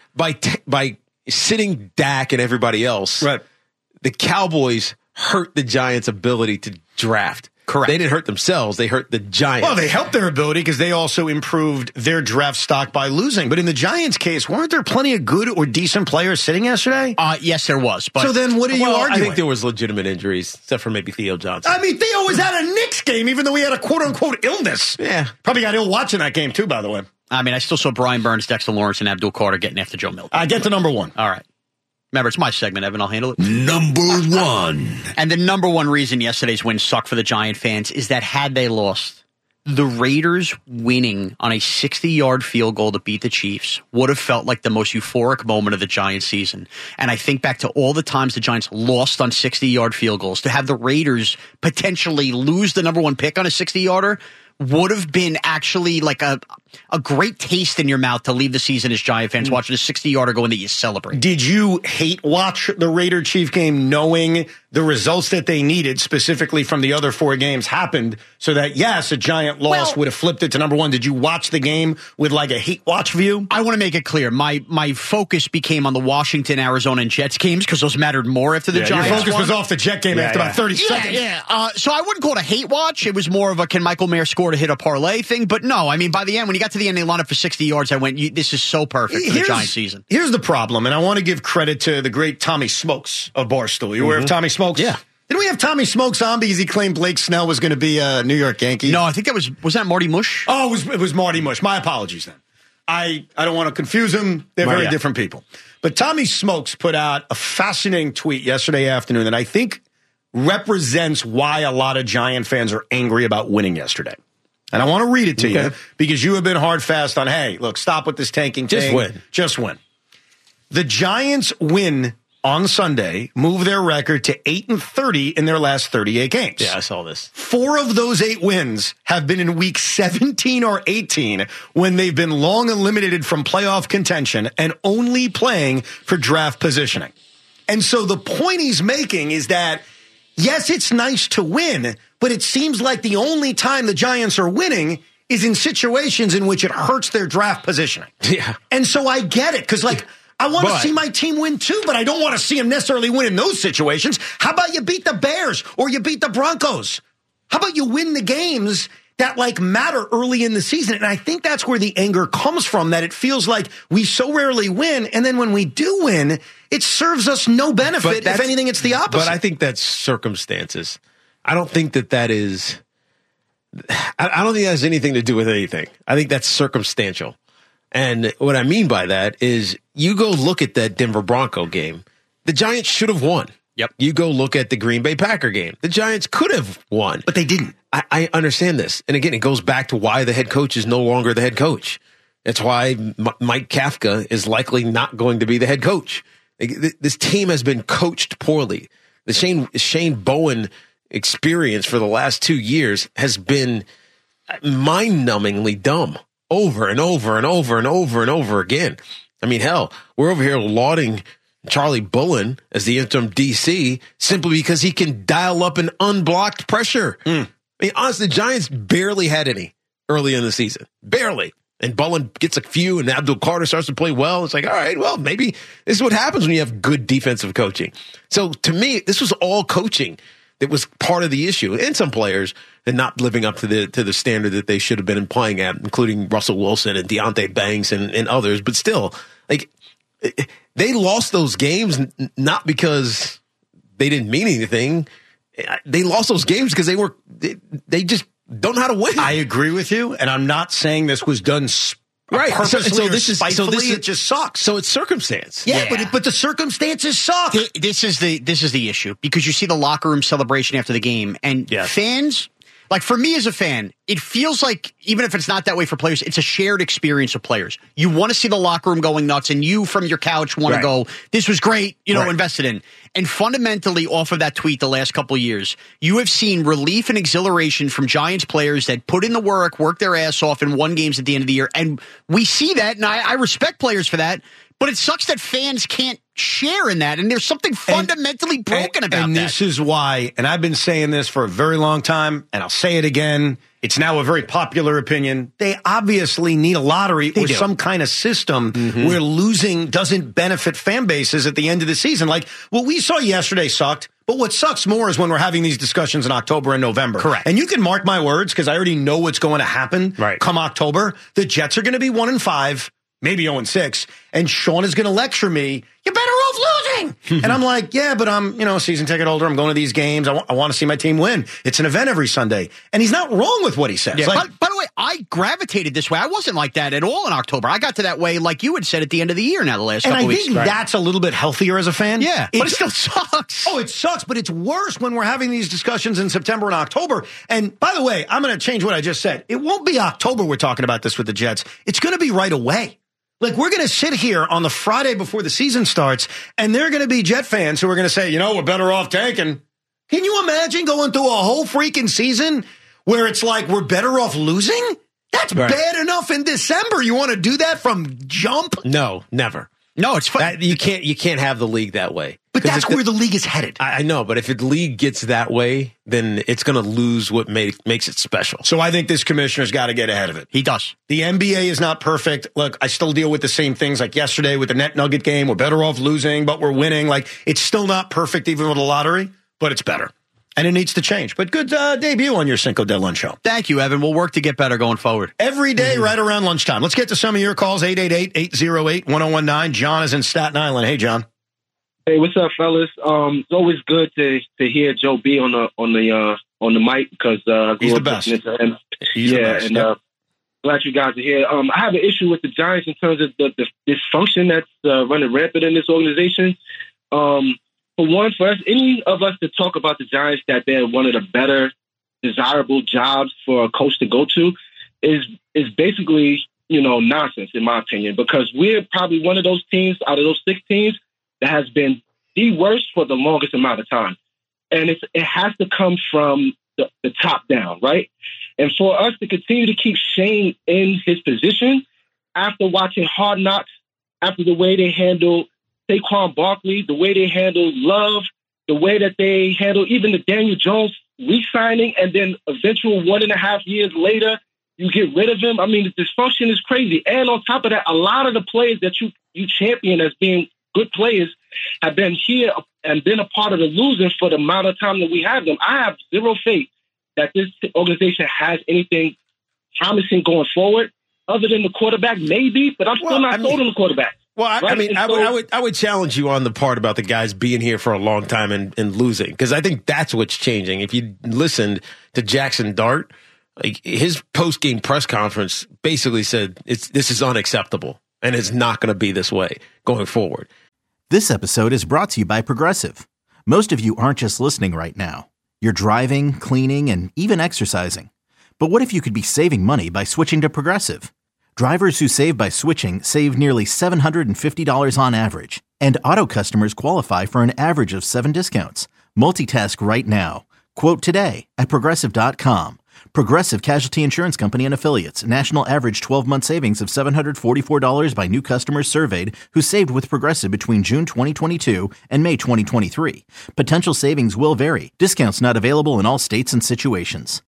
by sitting Dak and everybody else, right. The Cowboys hurt the Giants' ability to draft. Correct. They didn't hurt themselves. They hurt the Giants. Well, they helped their ability because they also improved their draft stock by losing. But in the Giants' case, weren't there plenty of good or decent players sitting yesterday? Yes, there was. But so then what are you arguing? I think there was legitimate injuries, except for maybe Theo Johnson. I mean, Theo was at a Knicks game, even though he had a quote-unquote illness. Yeah. Probably got ill watching that game, too, by the way. I still saw Brian Burns, Dexter Lawrence, and Abdul Carter getting after Joe Milton. Get to number 1. All right. Remember, it's my segment, Evan. I'll handle it. Number 1. And the number 1 reason yesterday's win sucked for the Giant fans is that had they lost, the Raiders winning on a 60-yard field goal to beat the Chiefs would have felt like the most euphoric moment of the Giants season. And I think back to all the times the Giants lost on 60-yard field goals. To have the Raiders potentially lose the number 1 pick on a 60-yarder would have been actually like a great taste in your mouth to leave the season as Giant fans watching a 60-yarder go in that you celebrate. Did you hate watch the Raider-Chief game knowing the results that they needed, specifically from the other 4 games, happened so that, yes, a Giant loss would have flipped it to number 1? Did you watch the game with like a hate watch view? I want to make it clear. My focus became on the Washington, Arizona, and Jets games because those mattered more after the Giants Your focus won. was off the Jet game after about 30 seconds. So I wouldn't call it a hate watch. It was more of a can Michael Mayer score to hit a parlay thing. But no, I mean, by the end, when you got to the end, they lined up for 60 yards. I went, this is so perfect for the Giant season. Here's the problem, and I want to give credit to the great Tommy Smokes of Barstool. You aware of Tommy Smokes? Yeah. Didn't we have Tommy Smokes on because he claimed Blake Snell was going to be a New York Yankee? No, I think was that Marty Mush? Oh, it was Marty Mush. My apologies then. I don't want to confuse them. They're very different people. But Tommy Smokes put out a fascinating tweet yesterday afternoon that I think represents why a lot of Giant fans are angry about winning yesterday. And I want to read it to you because you have been hard fast on, hey, look, stop with this tanking thing. Just win. Just win. The Giants win on Sunday, move their record to 8-30 in their last 38 games. Yeah, I saw this. 4 of those 8 wins have been in week 17 or 18 when they've been long eliminated from playoff contention and only playing for draft positioning. And so the point he's making is that, yes, it's nice to win, but it seems like the only time the Giants are winning is in situations in which it hurts their draft positioning. Yeah. And so I get it, because like, I want to see my team win too, but I don't want to see them necessarily win in those situations. How about you beat the Bears or you beat the Broncos? How about you win the games that like matter early in the season? And I think that's where the anger comes from, that it feels like we so rarely win. And then when we do win, it serves us no benefit. If anything, it's the opposite. But I think that's circumstances. I don't think that is, I don't think that has anything to do with anything. I think that's circumstantial. And what I mean by that is you go look at that Denver Bronco game. The Giants should have won. Yep. You go look at the Green Bay Packer game. The Giants could have won. But they didn't. I understand this. And again, it goes back to why the head coach is no longer the head coach. That's why Mike Kafka is likely not going to be the head coach. This team has been coached poorly. The Shane Bowen experience for the last 2 years has been mind-numbingly dumb. Over and over and over and over and over again. I mean, hell, we're over here lauding Charlie Bullen as the interim DC simply because he can dial up an unblocked pressure. I mean, honestly, the Giants barely had any early in the season. Barely. And Bullen gets a few, and Abdul Carter starts to play well. It's like, all right, well, maybe this is what happens when you have good defensive coaching. So to me, this was all coaching that was part of the issue. And some players and not living up to the standard that they should have been playing at, including Russell Wilson and Deonte Banks and others. But still, like, they lost those games not because they didn't mean anything. They lost those games because they just don't know how to win. I agree with you, and I'm not saying this was done right. Purposely this or spitefully. It just sucks. So it's circumstance. Yeah. But the circumstances suck. This is the issue, because you see the locker room celebration after the game, and fans, like for me as a fan, it feels like, even if it's not that way for players, it's a shared experience of players. You want to see the locker room going nuts, and you from your couch want to go, this was great, invested in. And fundamentally, off of that tweet the last couple of years, you have seen relief and exhilaration from Giants players that put in the work their ass off, and won games at the end of the year. And we see that, and I respect players for that. But it sucks that fans can't share in that, and there's something fundamentally broken about that. And this is why, and I've been saying this for a very long time, and I'll say it again, it's now a very popular opinion. They obviously need a lottery or some kind of system where losing doesn't benefit fan bases at the end of the season. Like, what we saw yesterday sucked, but what sucks more is when we're having these discussions in October and November. Correct. And you can mark my words, because I already know what's going to happen come October. The Jets are going to be 1-5. Maybe 0-6, and Sean is going to lecture me, you're better off thing. And I'm like, yeah, but I'm, a season ticket holder. I'm going to these games. I want to see my team win. It's an event every Sunday. And he's not wrong with what he says. Yeah. Like, by the way, I gravitated this way. I wasn't like that at all in October. I got to that way like you had said at the end of the year now the last couple weeks. And I think that's a little bit healthier as a fan. Yeah, but it still sucks. Oh, it sucks, but it's worse when we're having these discussions in September and October. And by the way, I'm going to change what I just said. It won't be October we're talking about this with the Jets. It's going to be right away. Like, we're going to sit here on the Friday before the season starts, and there are going to be Jet fans who are going to say, we're better off tanking. Can you imagine going through a whole freaking season where it's like we're better off losing? That's bad enough in December. You want to do that from jump? No, never. No, it's fun. You can't have the league that way. But that's where the league is headed. I know, but if the league gets that way, then it's going to lose what makes it special. So I think this commissioner's got to get ahead of it. He does. The NBA is not perfect. Look, I still deal with the same things like yesterday with the Net Nugget game. We're better off losing, but we're winning. Like, it's still not perfect even with a lottery, but it's better. And it needs to change. But good debut on your Cinco de Lunch show. Thank you, Evan. We'll work to get better going forward. Every day right around lunchtime. Let's get to some of your calls. 888-808-1019. John is in Staten Island. Hey, John. Hey, what's up, fellas? It's always good to hear Joe B on the mic because he's the best. To him. He's the best. And glad you guys are here. I have an issue with the Giants in terms of the dysfunction that's running rampant in this organization. For one, for us, any of us to talk about the Giants that they're one of the better, desirable jobs for a coach to go to is basically, nonsense, in my opinion, because we're probably one of those teams out of those 6 teams that has been the worst for the longest amount of time. And it has to come from the top down, right? And for us to continue to keep Shane in his position after watching Hard Knocks, after the way they handle Saquon Barkley, the way they handle Love, the way that they handle even the Daniel Jones re-signing, and then eventual 1.5 years later, you get rid of him. I mean, the dysfunction is crazy. And on top of that, a lot of the players that you champion as being good players have been here and been a part of the losing for the amount of time that we have them. I have zero faith that this organization has anything promising going forward other than the quarterback, maybe, but I'm still not sold on the quarterback. Well, I would challenge you on the part about the guys being here for a long time and losing, because I think that's what's changing. If you listened to Jackson Dart, like, his post-game press conference basically said this is unacceptable and it's not going to be this way going forward. This episode is brought to you by Progressive. Most of you aren't just listening right now. You're driving, cleaning, and even exercising. But what if you could be saving money by switching to Progressive? Drivers who save by switching save nearly $750 on average, and auto customers qualify for an average of 7 discounts. Multitask right now. Quote today at Progressive.com. Progressive Casualty Insurance Company and Affiliates. National average 12-month savings of $744 by new customers surveyed who saved with Progressive between June 2022 and May 2023. Potential savings will vary. Discounts not available in all states and situations.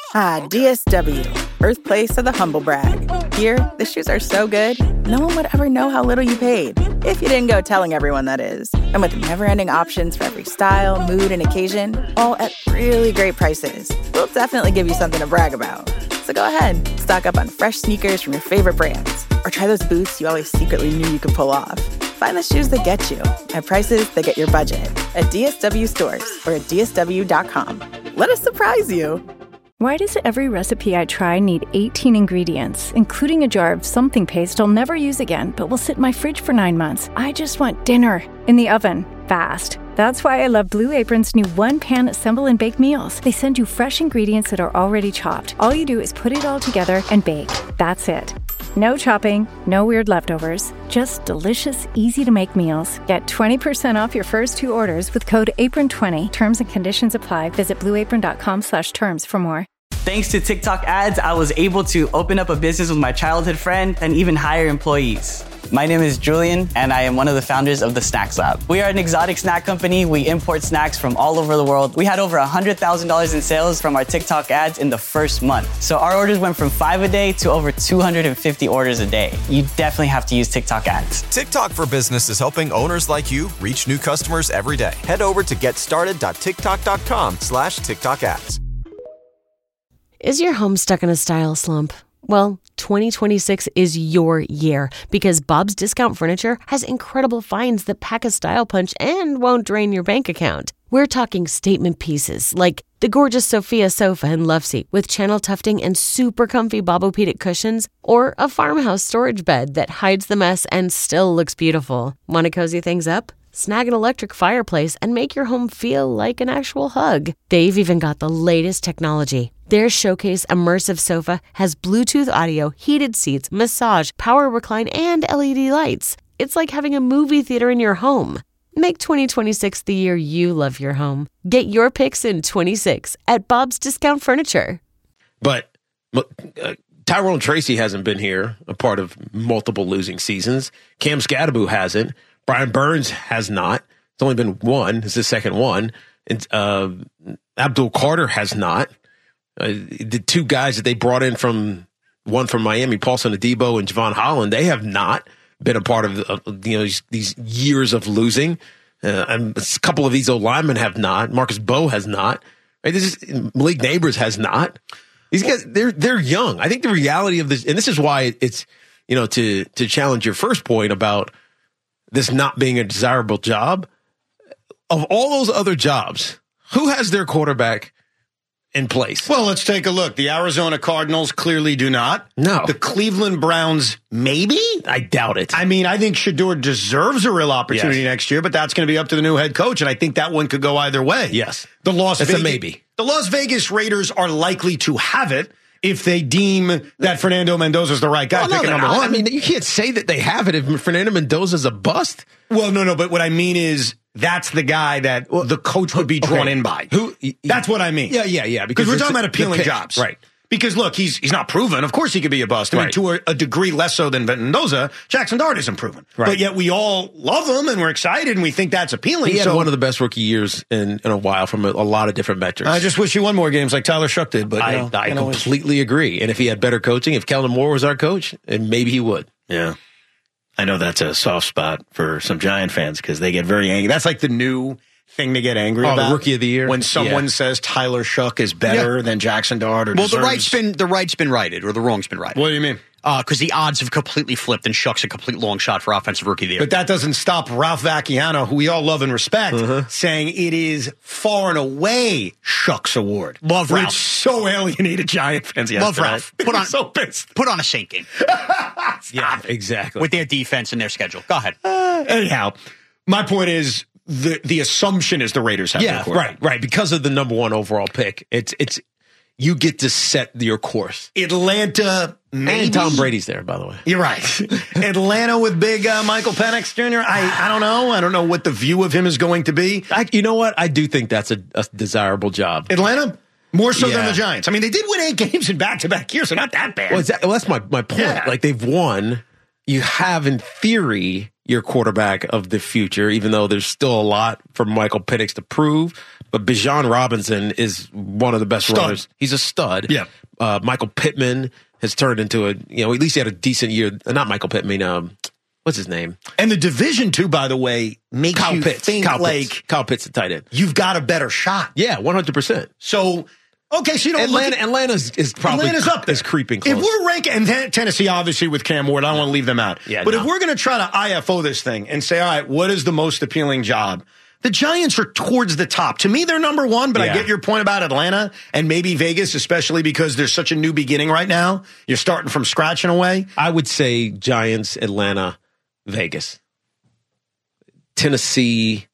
DSW, birthplace of the humble brag. Here, the shoes are so good, no one would ever know how little you paid. If you didn't go telling everyone, that is. And with never-ending options for every style, mood, and occasion, all at really great prices, we'll definitely give you something to brag about. So go ahead, stock up on fresh sneakers from your favorite brands, or try those boots you always secretly knew you could pull off. Find the shoes that get you at prices that get your budget at DSW stores or at DSW.com. Let us surprise you. Why does every recipe I try need 18 ingredients, including a jar of something paste I'll never use again, but will sit in my fridge for 9 months? I just want dinner in the oven, fast. That's why I love Blue Apron's new one-pan assemble and bake meals. They send you fresh ingredients that are already chopped. All you do is put it all together and bake. That's it. No chopping, no weird leftovers, just delicious, easy-to-make meals. Get 20% off your first 2 orders with code APRON20. Terms and conditions apply. Visit blueapron.com/terms for more. Thanks to TikTok ads, I was able to open up a business with my childhood friend and even hire employees. My name is Julian, and I am one of the founders of the Snacks Lab. We are an exotic snack company. We import snacks from all over the world. We had over $100,000 in sales from our TikTok ads in the first month. So our orders went from 5 a day to over 250 orders a day. You definitely have to use TikTok ads. TikTok for Business is helping owners like you reach new customers every day. Head over to getstarted.tiktok.com/TikTok ads. Is your home stuck in a style slump? Well, 2026 is your year because Bob's Discount Furniture has incredible finds that pack a style punch and won't drain your bank account. We're talking statement pieces like the gorgeous Sophia sofa and love seat with channel tufting and super comfy Bobopedic cushions, or a farmhouse storage bed that hides the mess and still looks beautiful. Want to cozy things up? Snag an electric fireplace and make your home feel like an actual hug. They've even got the latest technology. Their Showcase Immersive Sofa has Bluetooth audio, heated seats, massage, power recline, and LED lights. It's like having a movie theater in your home. Make 2026 the year you love your home. Get your picks in 26 at Bob's Discount Furniture. But Tyrone Tracy hasn't been here, a part of multiple losing seasons. Cam Scadaboo hasn't. Brian Burns has not. It's only been one. It's his second one. And Abdul Carter has not. The two guys that they brought in from Miami, Paulson Adebo and Javon Holland, they have not been a part of these years of losing. And a couple of these old linemen have not. Marcus Bowe has not. Right? Malik Neighbors has not. These guys, they're young. I think the reality of this, and this is why it's, to challenge your first point about this not being a desirable job. Of all those other jobs, who has their quarterback in place? Well, let's take a look. The Arizona Cardinals clearly do not. No. The Cleveland Browns, maybe? I doubt it. I mean, I think Shedeur deserves a real opportunity next year, but that's going to be up to the new head coach, and I think that one could go either way. Yes. It's a maybe. The Las Vegas Raiders are likely to have it if they deem that Fernando Mendoza is the right guy, picking number one. I mean, you can't say that they have it if Fernando Mendoza is a bust. Well, no, but what I mean is that's the guy that the coach would be drawn in by. That's what I mean. Yeah. Because we're talking about appealing jobs. Right. Because, look, he's not proven. Of course he could be a bust. I mean, to a degree less so than Mendoza, Jackson Dart isn't proven. Right. But yet we all love him, and we're excited, and we think that's appealing. He had one of the best rookie years in a while from a lot of different metrics. I just wish he won more games like Tyler Shuck did. But I completely agree. And if he had better coaching, if Kellen Moore was our coach, and maybe he would. Yeah. I know that's a soft spot for some Giant fans because they get very angry. That's like the new thing to get angry about. The rookie of the year. When someone says Tyler Shuck is better than Jackson Dart. The right's been righted, or the wrong's been righted. What do you mean? Because the odds have completely flipped, and Shuck's a complete long shot for Offensive Rookie of the Year. But that doesn't stop Ralph Vacchiano, who we all love and respect, saying it is far and away Shuck's award. Love Ralph. Which so alienated Giant fans yesterday. Love Ralph. So pissed. Put on a Saint game. Yeah, exactly. With their defense and their schedule. Go ahead. Anyhow, my point is the assumption is the Raiders have their quarterback. Right. Because of the number one overall pick, it's you get to set your course. Atlanta, maybe. And Tom Brady's there, by the way. You're right. Atlanta with big Michael Penix Jr. I don't know. I don't know what the view of him is going to be. You know what? I do think that's a desirable job. Atlanta? More so than the Giants. I mean, they did win 8 games in back-to-back years, so not that bad. Well, that's my point. Yeah. Like, they've won. You have, in theory, your quarterback of the future, even though there's still a lot for Michael Penix to prove. But Bijan Robinson is one of the best runners. He's a stud. Yeah. Michael Pittman has turned into at least he had a decent year. Not Michael Pittman. What's his name? And the Division II, by the way, makes Kyle you Pitts. think Kyle Pitts, the tight end. You've got a better shot. Yeah, 100%. So, okay, so Atlanta's probably up there. Is creeping close. If we're ranking, and Tennessee, obviously, with Cam Ward, I don't want to leave them out. Yeah, but if we're going to try to IFO this thing and say, all right, what is the most appealing job? The Giants are towards the top. To me, they're number one, but I get your point about Atlanta and maybe Vegas, especially because there's such a new beginning right now. You're starting from scratch in a way. I would say Giants, Atlanta, Vegas. Tennessee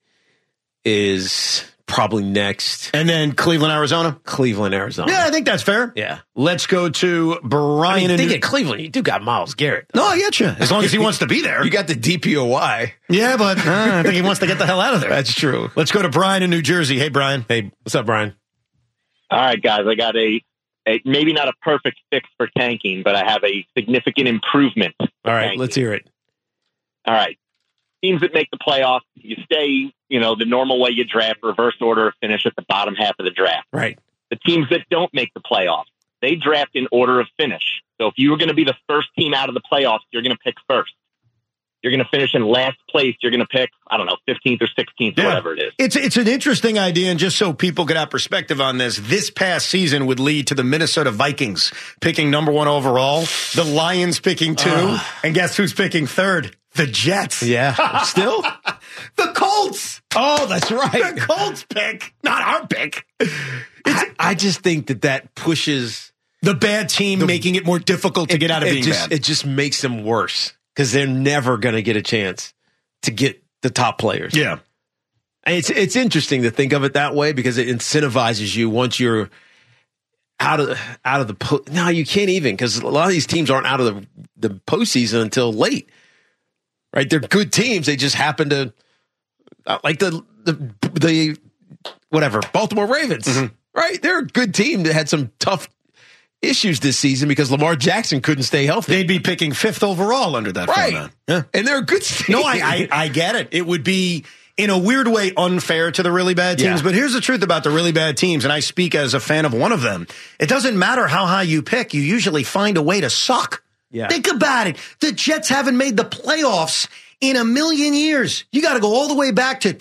is probably next. And then Cleveland, Arizona? Cleveland, Arizona. Yeah, I think that's fair. Yeah. Let's go to Brian. I think at Cleveland, you do got Myles Garrett. No, I get you. As long as he wants to be there. You got the DPOY. Yeah, but I think he wants to get the hell out of there. That's true. Let's go to Brian in New Jersey. Hey, Brian. Hey, what's up, Brian? All right, guys. I got a maybe not a perfect fix for tanking, but I have a significant improvement. All right, let's hear it. All right. Teams that make the playoffs, you stay, the normal way you draft, reverse order of finish at the bottom half of the draft. Right. The teams that don't make the playoffs, they draft in order of finish. So if you were going to be the first team out of the playoffs, you're going to pick first. you're going to finish in last place. You're going to pick, I don't know, 15th or 16th or whatever it is. It's an interesting idea, and just so people could have perspective on this past season would lead to the Minnesota Vikings picking number 1 overall, the Lions picking 2, and guess who's picking 3rd? The Jets. Yeah. Still? The Colts. Oh, that's right. The Colts pick, not our pick. I just think that pushes the bad team, making it more difficult to get out of being bad. It just makes them worse because they're never going to get a chance to get the top players. Yeah. And it's interesting to think of it that way because it incentivizes you once you're out of the no, you can't even, because a lot of these teams aren't out of the postseason until late. Right? They're good teams. They just happen to like the whatever, Baltimore Ravens. Mm-hmm. Right? They're a good team that had some tough issues this season because Lamar Jackson couldn't stay healthy. They'd be picking 5th overall under that format. Yeah. And they're a good team. No, I get it. It would be, in a weird way, unfair to the really bad teams. Yeah. But here's the truth about the really bad teams, and I speak as a fan of one of them. It doesn't matter how high you pick. You usually find a way to suck. Yeah. Think about it. The Jets haven't made the playoffs in a million years. You got to go all the way back to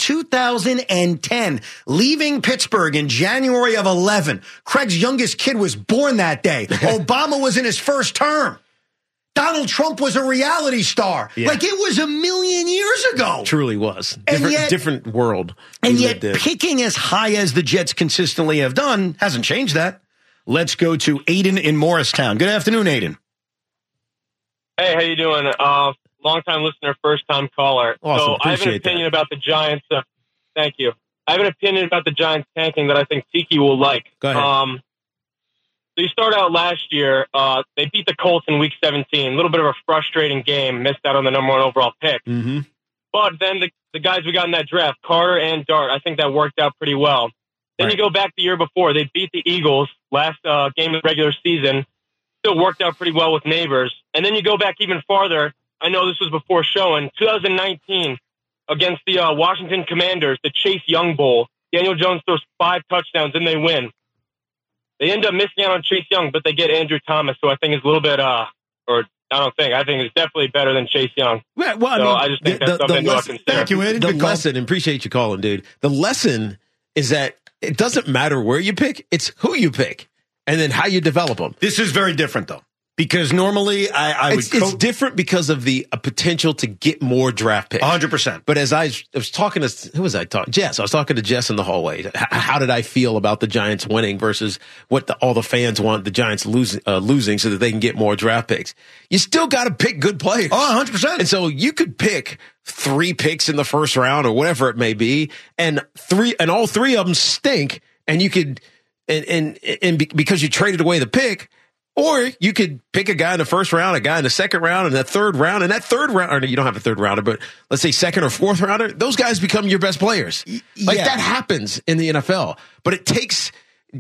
2010, leaving Pittsburgh in January of 11. Craig's youngest kid was born that day. Obama was in his first term. Donald Trump was a reality star. Yeah. Like, it was a million years ago. Truly was. Different world. And yet picking as high as the Jets consistently have done hasn't changed that. Let's go to Aiden in Morristown. Good afternoon, Aiden. Hey, how you doing? Long-time listener, first-time caller. Awesome. So I have an opinion about the Giants. Thank you. I have an opinion about the Giants tanking that I think Tiki will like. Go ahead. So you start out last year, they beat the Colts in Week 17. A little bit of a frustrating game, missed out on the number 1 overall pick. Mm-hmm. But then the guys we got in that draft, Carter and Dart, I think that worked out pretty well. Then you go back the year before, they beat the Eagles last game of the regular season. Still worked out pretty well with Neighbors. And then you go back even farther. I know this was before showing. 2019 against the Washington Commanders, the Chase Young Bowl. Daniel Jones throws 5 touchdowns and they win. They end up missing out on Chase Young, but they get Andrew Thomas, who I think is a little bit, I think it's definitely better than Chase Young. Yeah, well, I just think that's something to consider. Thank you, Aiden. The lesson, and appreciate you calling, dude. The lesson is that it doesn't matter where you pick, it's who you pick, and then how you develop them. This is very different, though. Because normally it's different because of the potential to get more draft picks. 100%. But as I was talking to, who was I talking? Jess. I was talking to Jess in the hallway. How did I feel about the Giants winning versus what all the fans want the Giants losing so that they can get more draft picks? You still got to pick good players. Oh, 100%. And so you could pick 3 picks in the first round or whatever it may be, and all 3 of them stink, and you could because you traded away the pick. Or you could pick a guy in the first round, a guy in the second round, and that third round. And that third round, or you don't have a third rounder, but let's say second or fourth rounder, those guys become your best players. That happens in the NFL. But it takes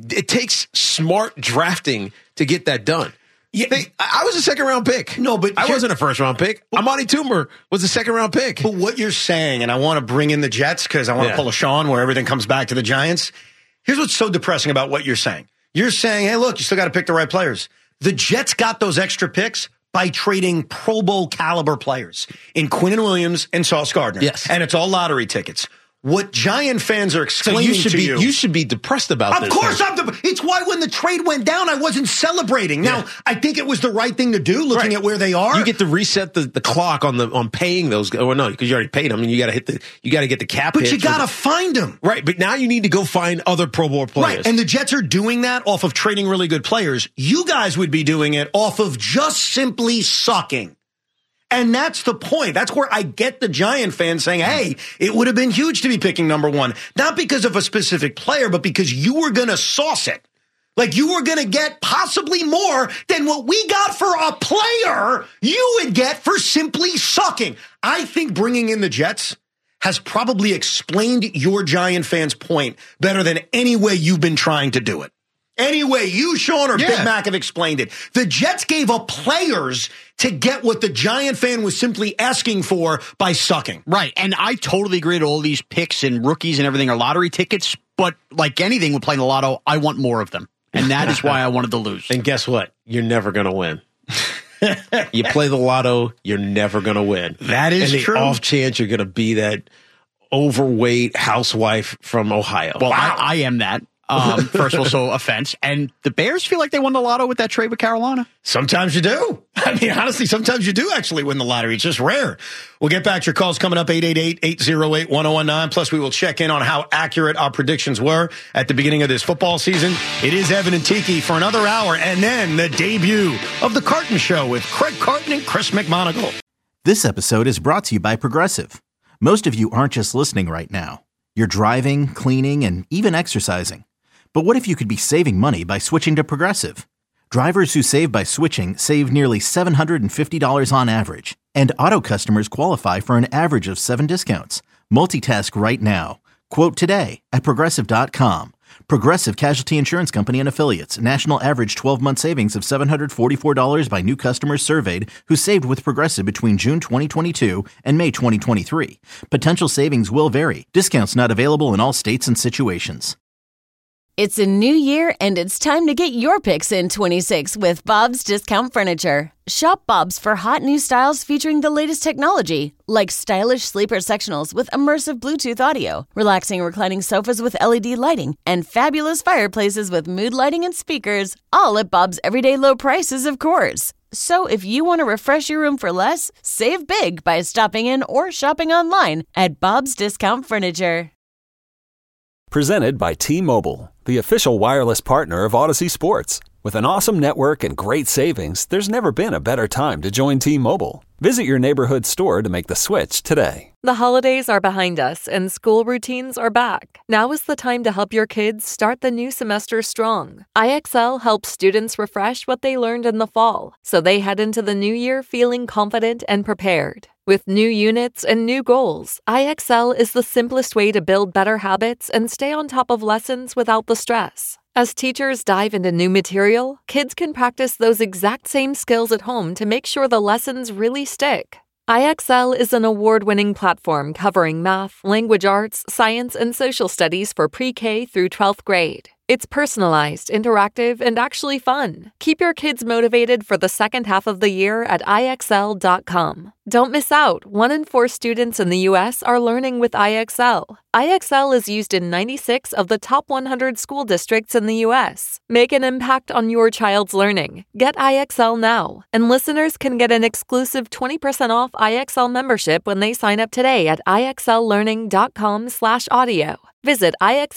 smart drafting to get that done. Yeah, I was a second round pick. No, but I wasn't a first round pick. Amani Toomer was a second round pick. But what you're saying, and I want to bring in the Jets because I want to pull a Sean where everything comes back to the Giants. Here's what's so depressing about what you're saying. You're saying, hey, look, you still got to pick the right players. The Jets got those extra picks by trading Pro Bowl caliber players in Quinnen Williams and Sauce Gardner. Yes. And it's all lottery tickets. What Giant fans are explaining you should be depressed about this. Of course it's why when the trade went down, I wasn't celebrating. Now, I think it was the right thing to do, looking at where they are. You get to reset the clock on paying those. Or no, because you already paid them, and you got to get the cap. But you got to find them. Right, but now you need to go find other Pro Bowl players. Right, and the Jets are doing that off of trading really good players. You guys would be doing it off of just simply sucking. And that's the point. That's where I get the Giant fans saying, hey, it would have been huge to be picking number 1. Not because of a specific player, but because you were going to sauce it. Like you were going to get possibly more than what we got for a player you would get for simply sucking. I think bringing in the Jets has probably explained your Giant fans' point better than any way you've been trying to do it. Anyway, you, Sean, or Big Mac have explained it. The Jets gave up players to get what the Giant fan was simply asking for by sucking. Right, and I totally agree that all these picks and rookies and everything are lottery tickets, but like anything with playing the lotto, I want more of them. And that is why I wanted to lose. And guess what? You're never going to win. You play the lotto, you're never going to win. That is and true. the off chance you're going to be that overweight housewife from Ohio. Well, I am that. First of all, so offense. And the Bears feel like they won the lotto with that trade with Carolina? Sometimes you do. I mean, honestly, sometimes you do actually win the lottery. It's just rare. We'll get back to your calls coming up, 888-808-1019. Plus, we will check in on how accurate our predictions were at the beginning of this football season. It is Evan and Tiki for another hour, and then the debut of The Carton Show with Craig Carton and Chris McMonagle. This episode is brought to you by Progressive. Most of you aren't just listening right now. You're driving, cleaning, and even exercising. But what if you could be saving money by switching to Progressive? Drivers who save by switching save nearly $750 on average. And auto customers qualify for an average of 7 discounts. Multitask right now. Quote today at Progressive.com. Progressive Casualty Insurance Company and Affiliates. National average 12-month savings of $744 by new customers surveyed who saved with Progressive between June 2022 and May 2023. Potential savings will vary. Discounts not available in all states and situations. It's a new year, and it's time to get your picks in 26 with Bob's Discount Furniture. Shop Bob's for hot new styles featuring the latest technology, like stylish sleeper sectionals with immersive Bluetooth audio, relaxing reclining sofas with LED lighting, and fabulous fireplaces with mood lighting and speakers, all at Bob's everyday low prices, of course. So if you want to refresh your room for less, save big by stopping in or shopping online at Bob's Discount Furniture. Presented by T-Mobile, the official wireless partner of Odyssey Sports. With an awesome network and great savings, there's never been a better time to join T-Mobile. Visit your neighborhood store to make the switch today. The holidays are behind us and school routines are back. Now is the time to help your kids start the new semester strong. IXL helps students refresh what they learned in the fall, so they head into the new year feeling confident and prepared. With new units and new goals, IXL is the simplest way to build better habits and stay on top of lessons without the stress. As teachers dive into new material, kids can practice those exact same skills at home to make sure the lessons really stick. IXL is an award-winning platform covering math, language arts, science, and social studies for pre-K through 12th grade. It's personalized, interactive, and actually fun. Keep your kids motivated for the second half of the year at IXL.com. Don't miss out. 1 in 4 students in the U.S. are learning with IXL. IXL is used in 96 of the top 100 school districts in the U.S. Make an impact on your child's learning. Get IXL now. And listeners can get an exclusive 20% off IXL membership when they sign up today at IXLlearning.com/audio. Visit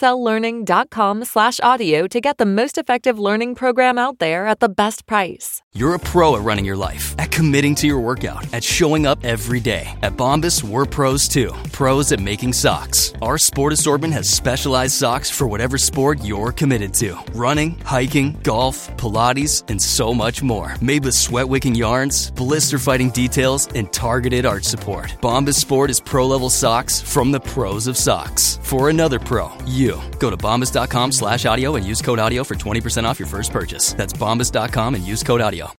IXLlearning.com/audio to get the most effective learning program out there at the best price. You're a pro at running your life, at committing to your workout, at showing up every day. At Bombas, we're pros too. Pros at making socks. Our sport assortment has specialized socks for whatever sport you're committed to. Running, hiking, golf, Pilates, and so much more. Made with sweat-wicking yarns, blister-fighting details, and targeted arch support. Bombas Sport is pro-level socks from the pros of socks. For another pro, you. Go to bombas.com/audio and use code audio for 20% off your first purchase. That's bombas.com and use code audio.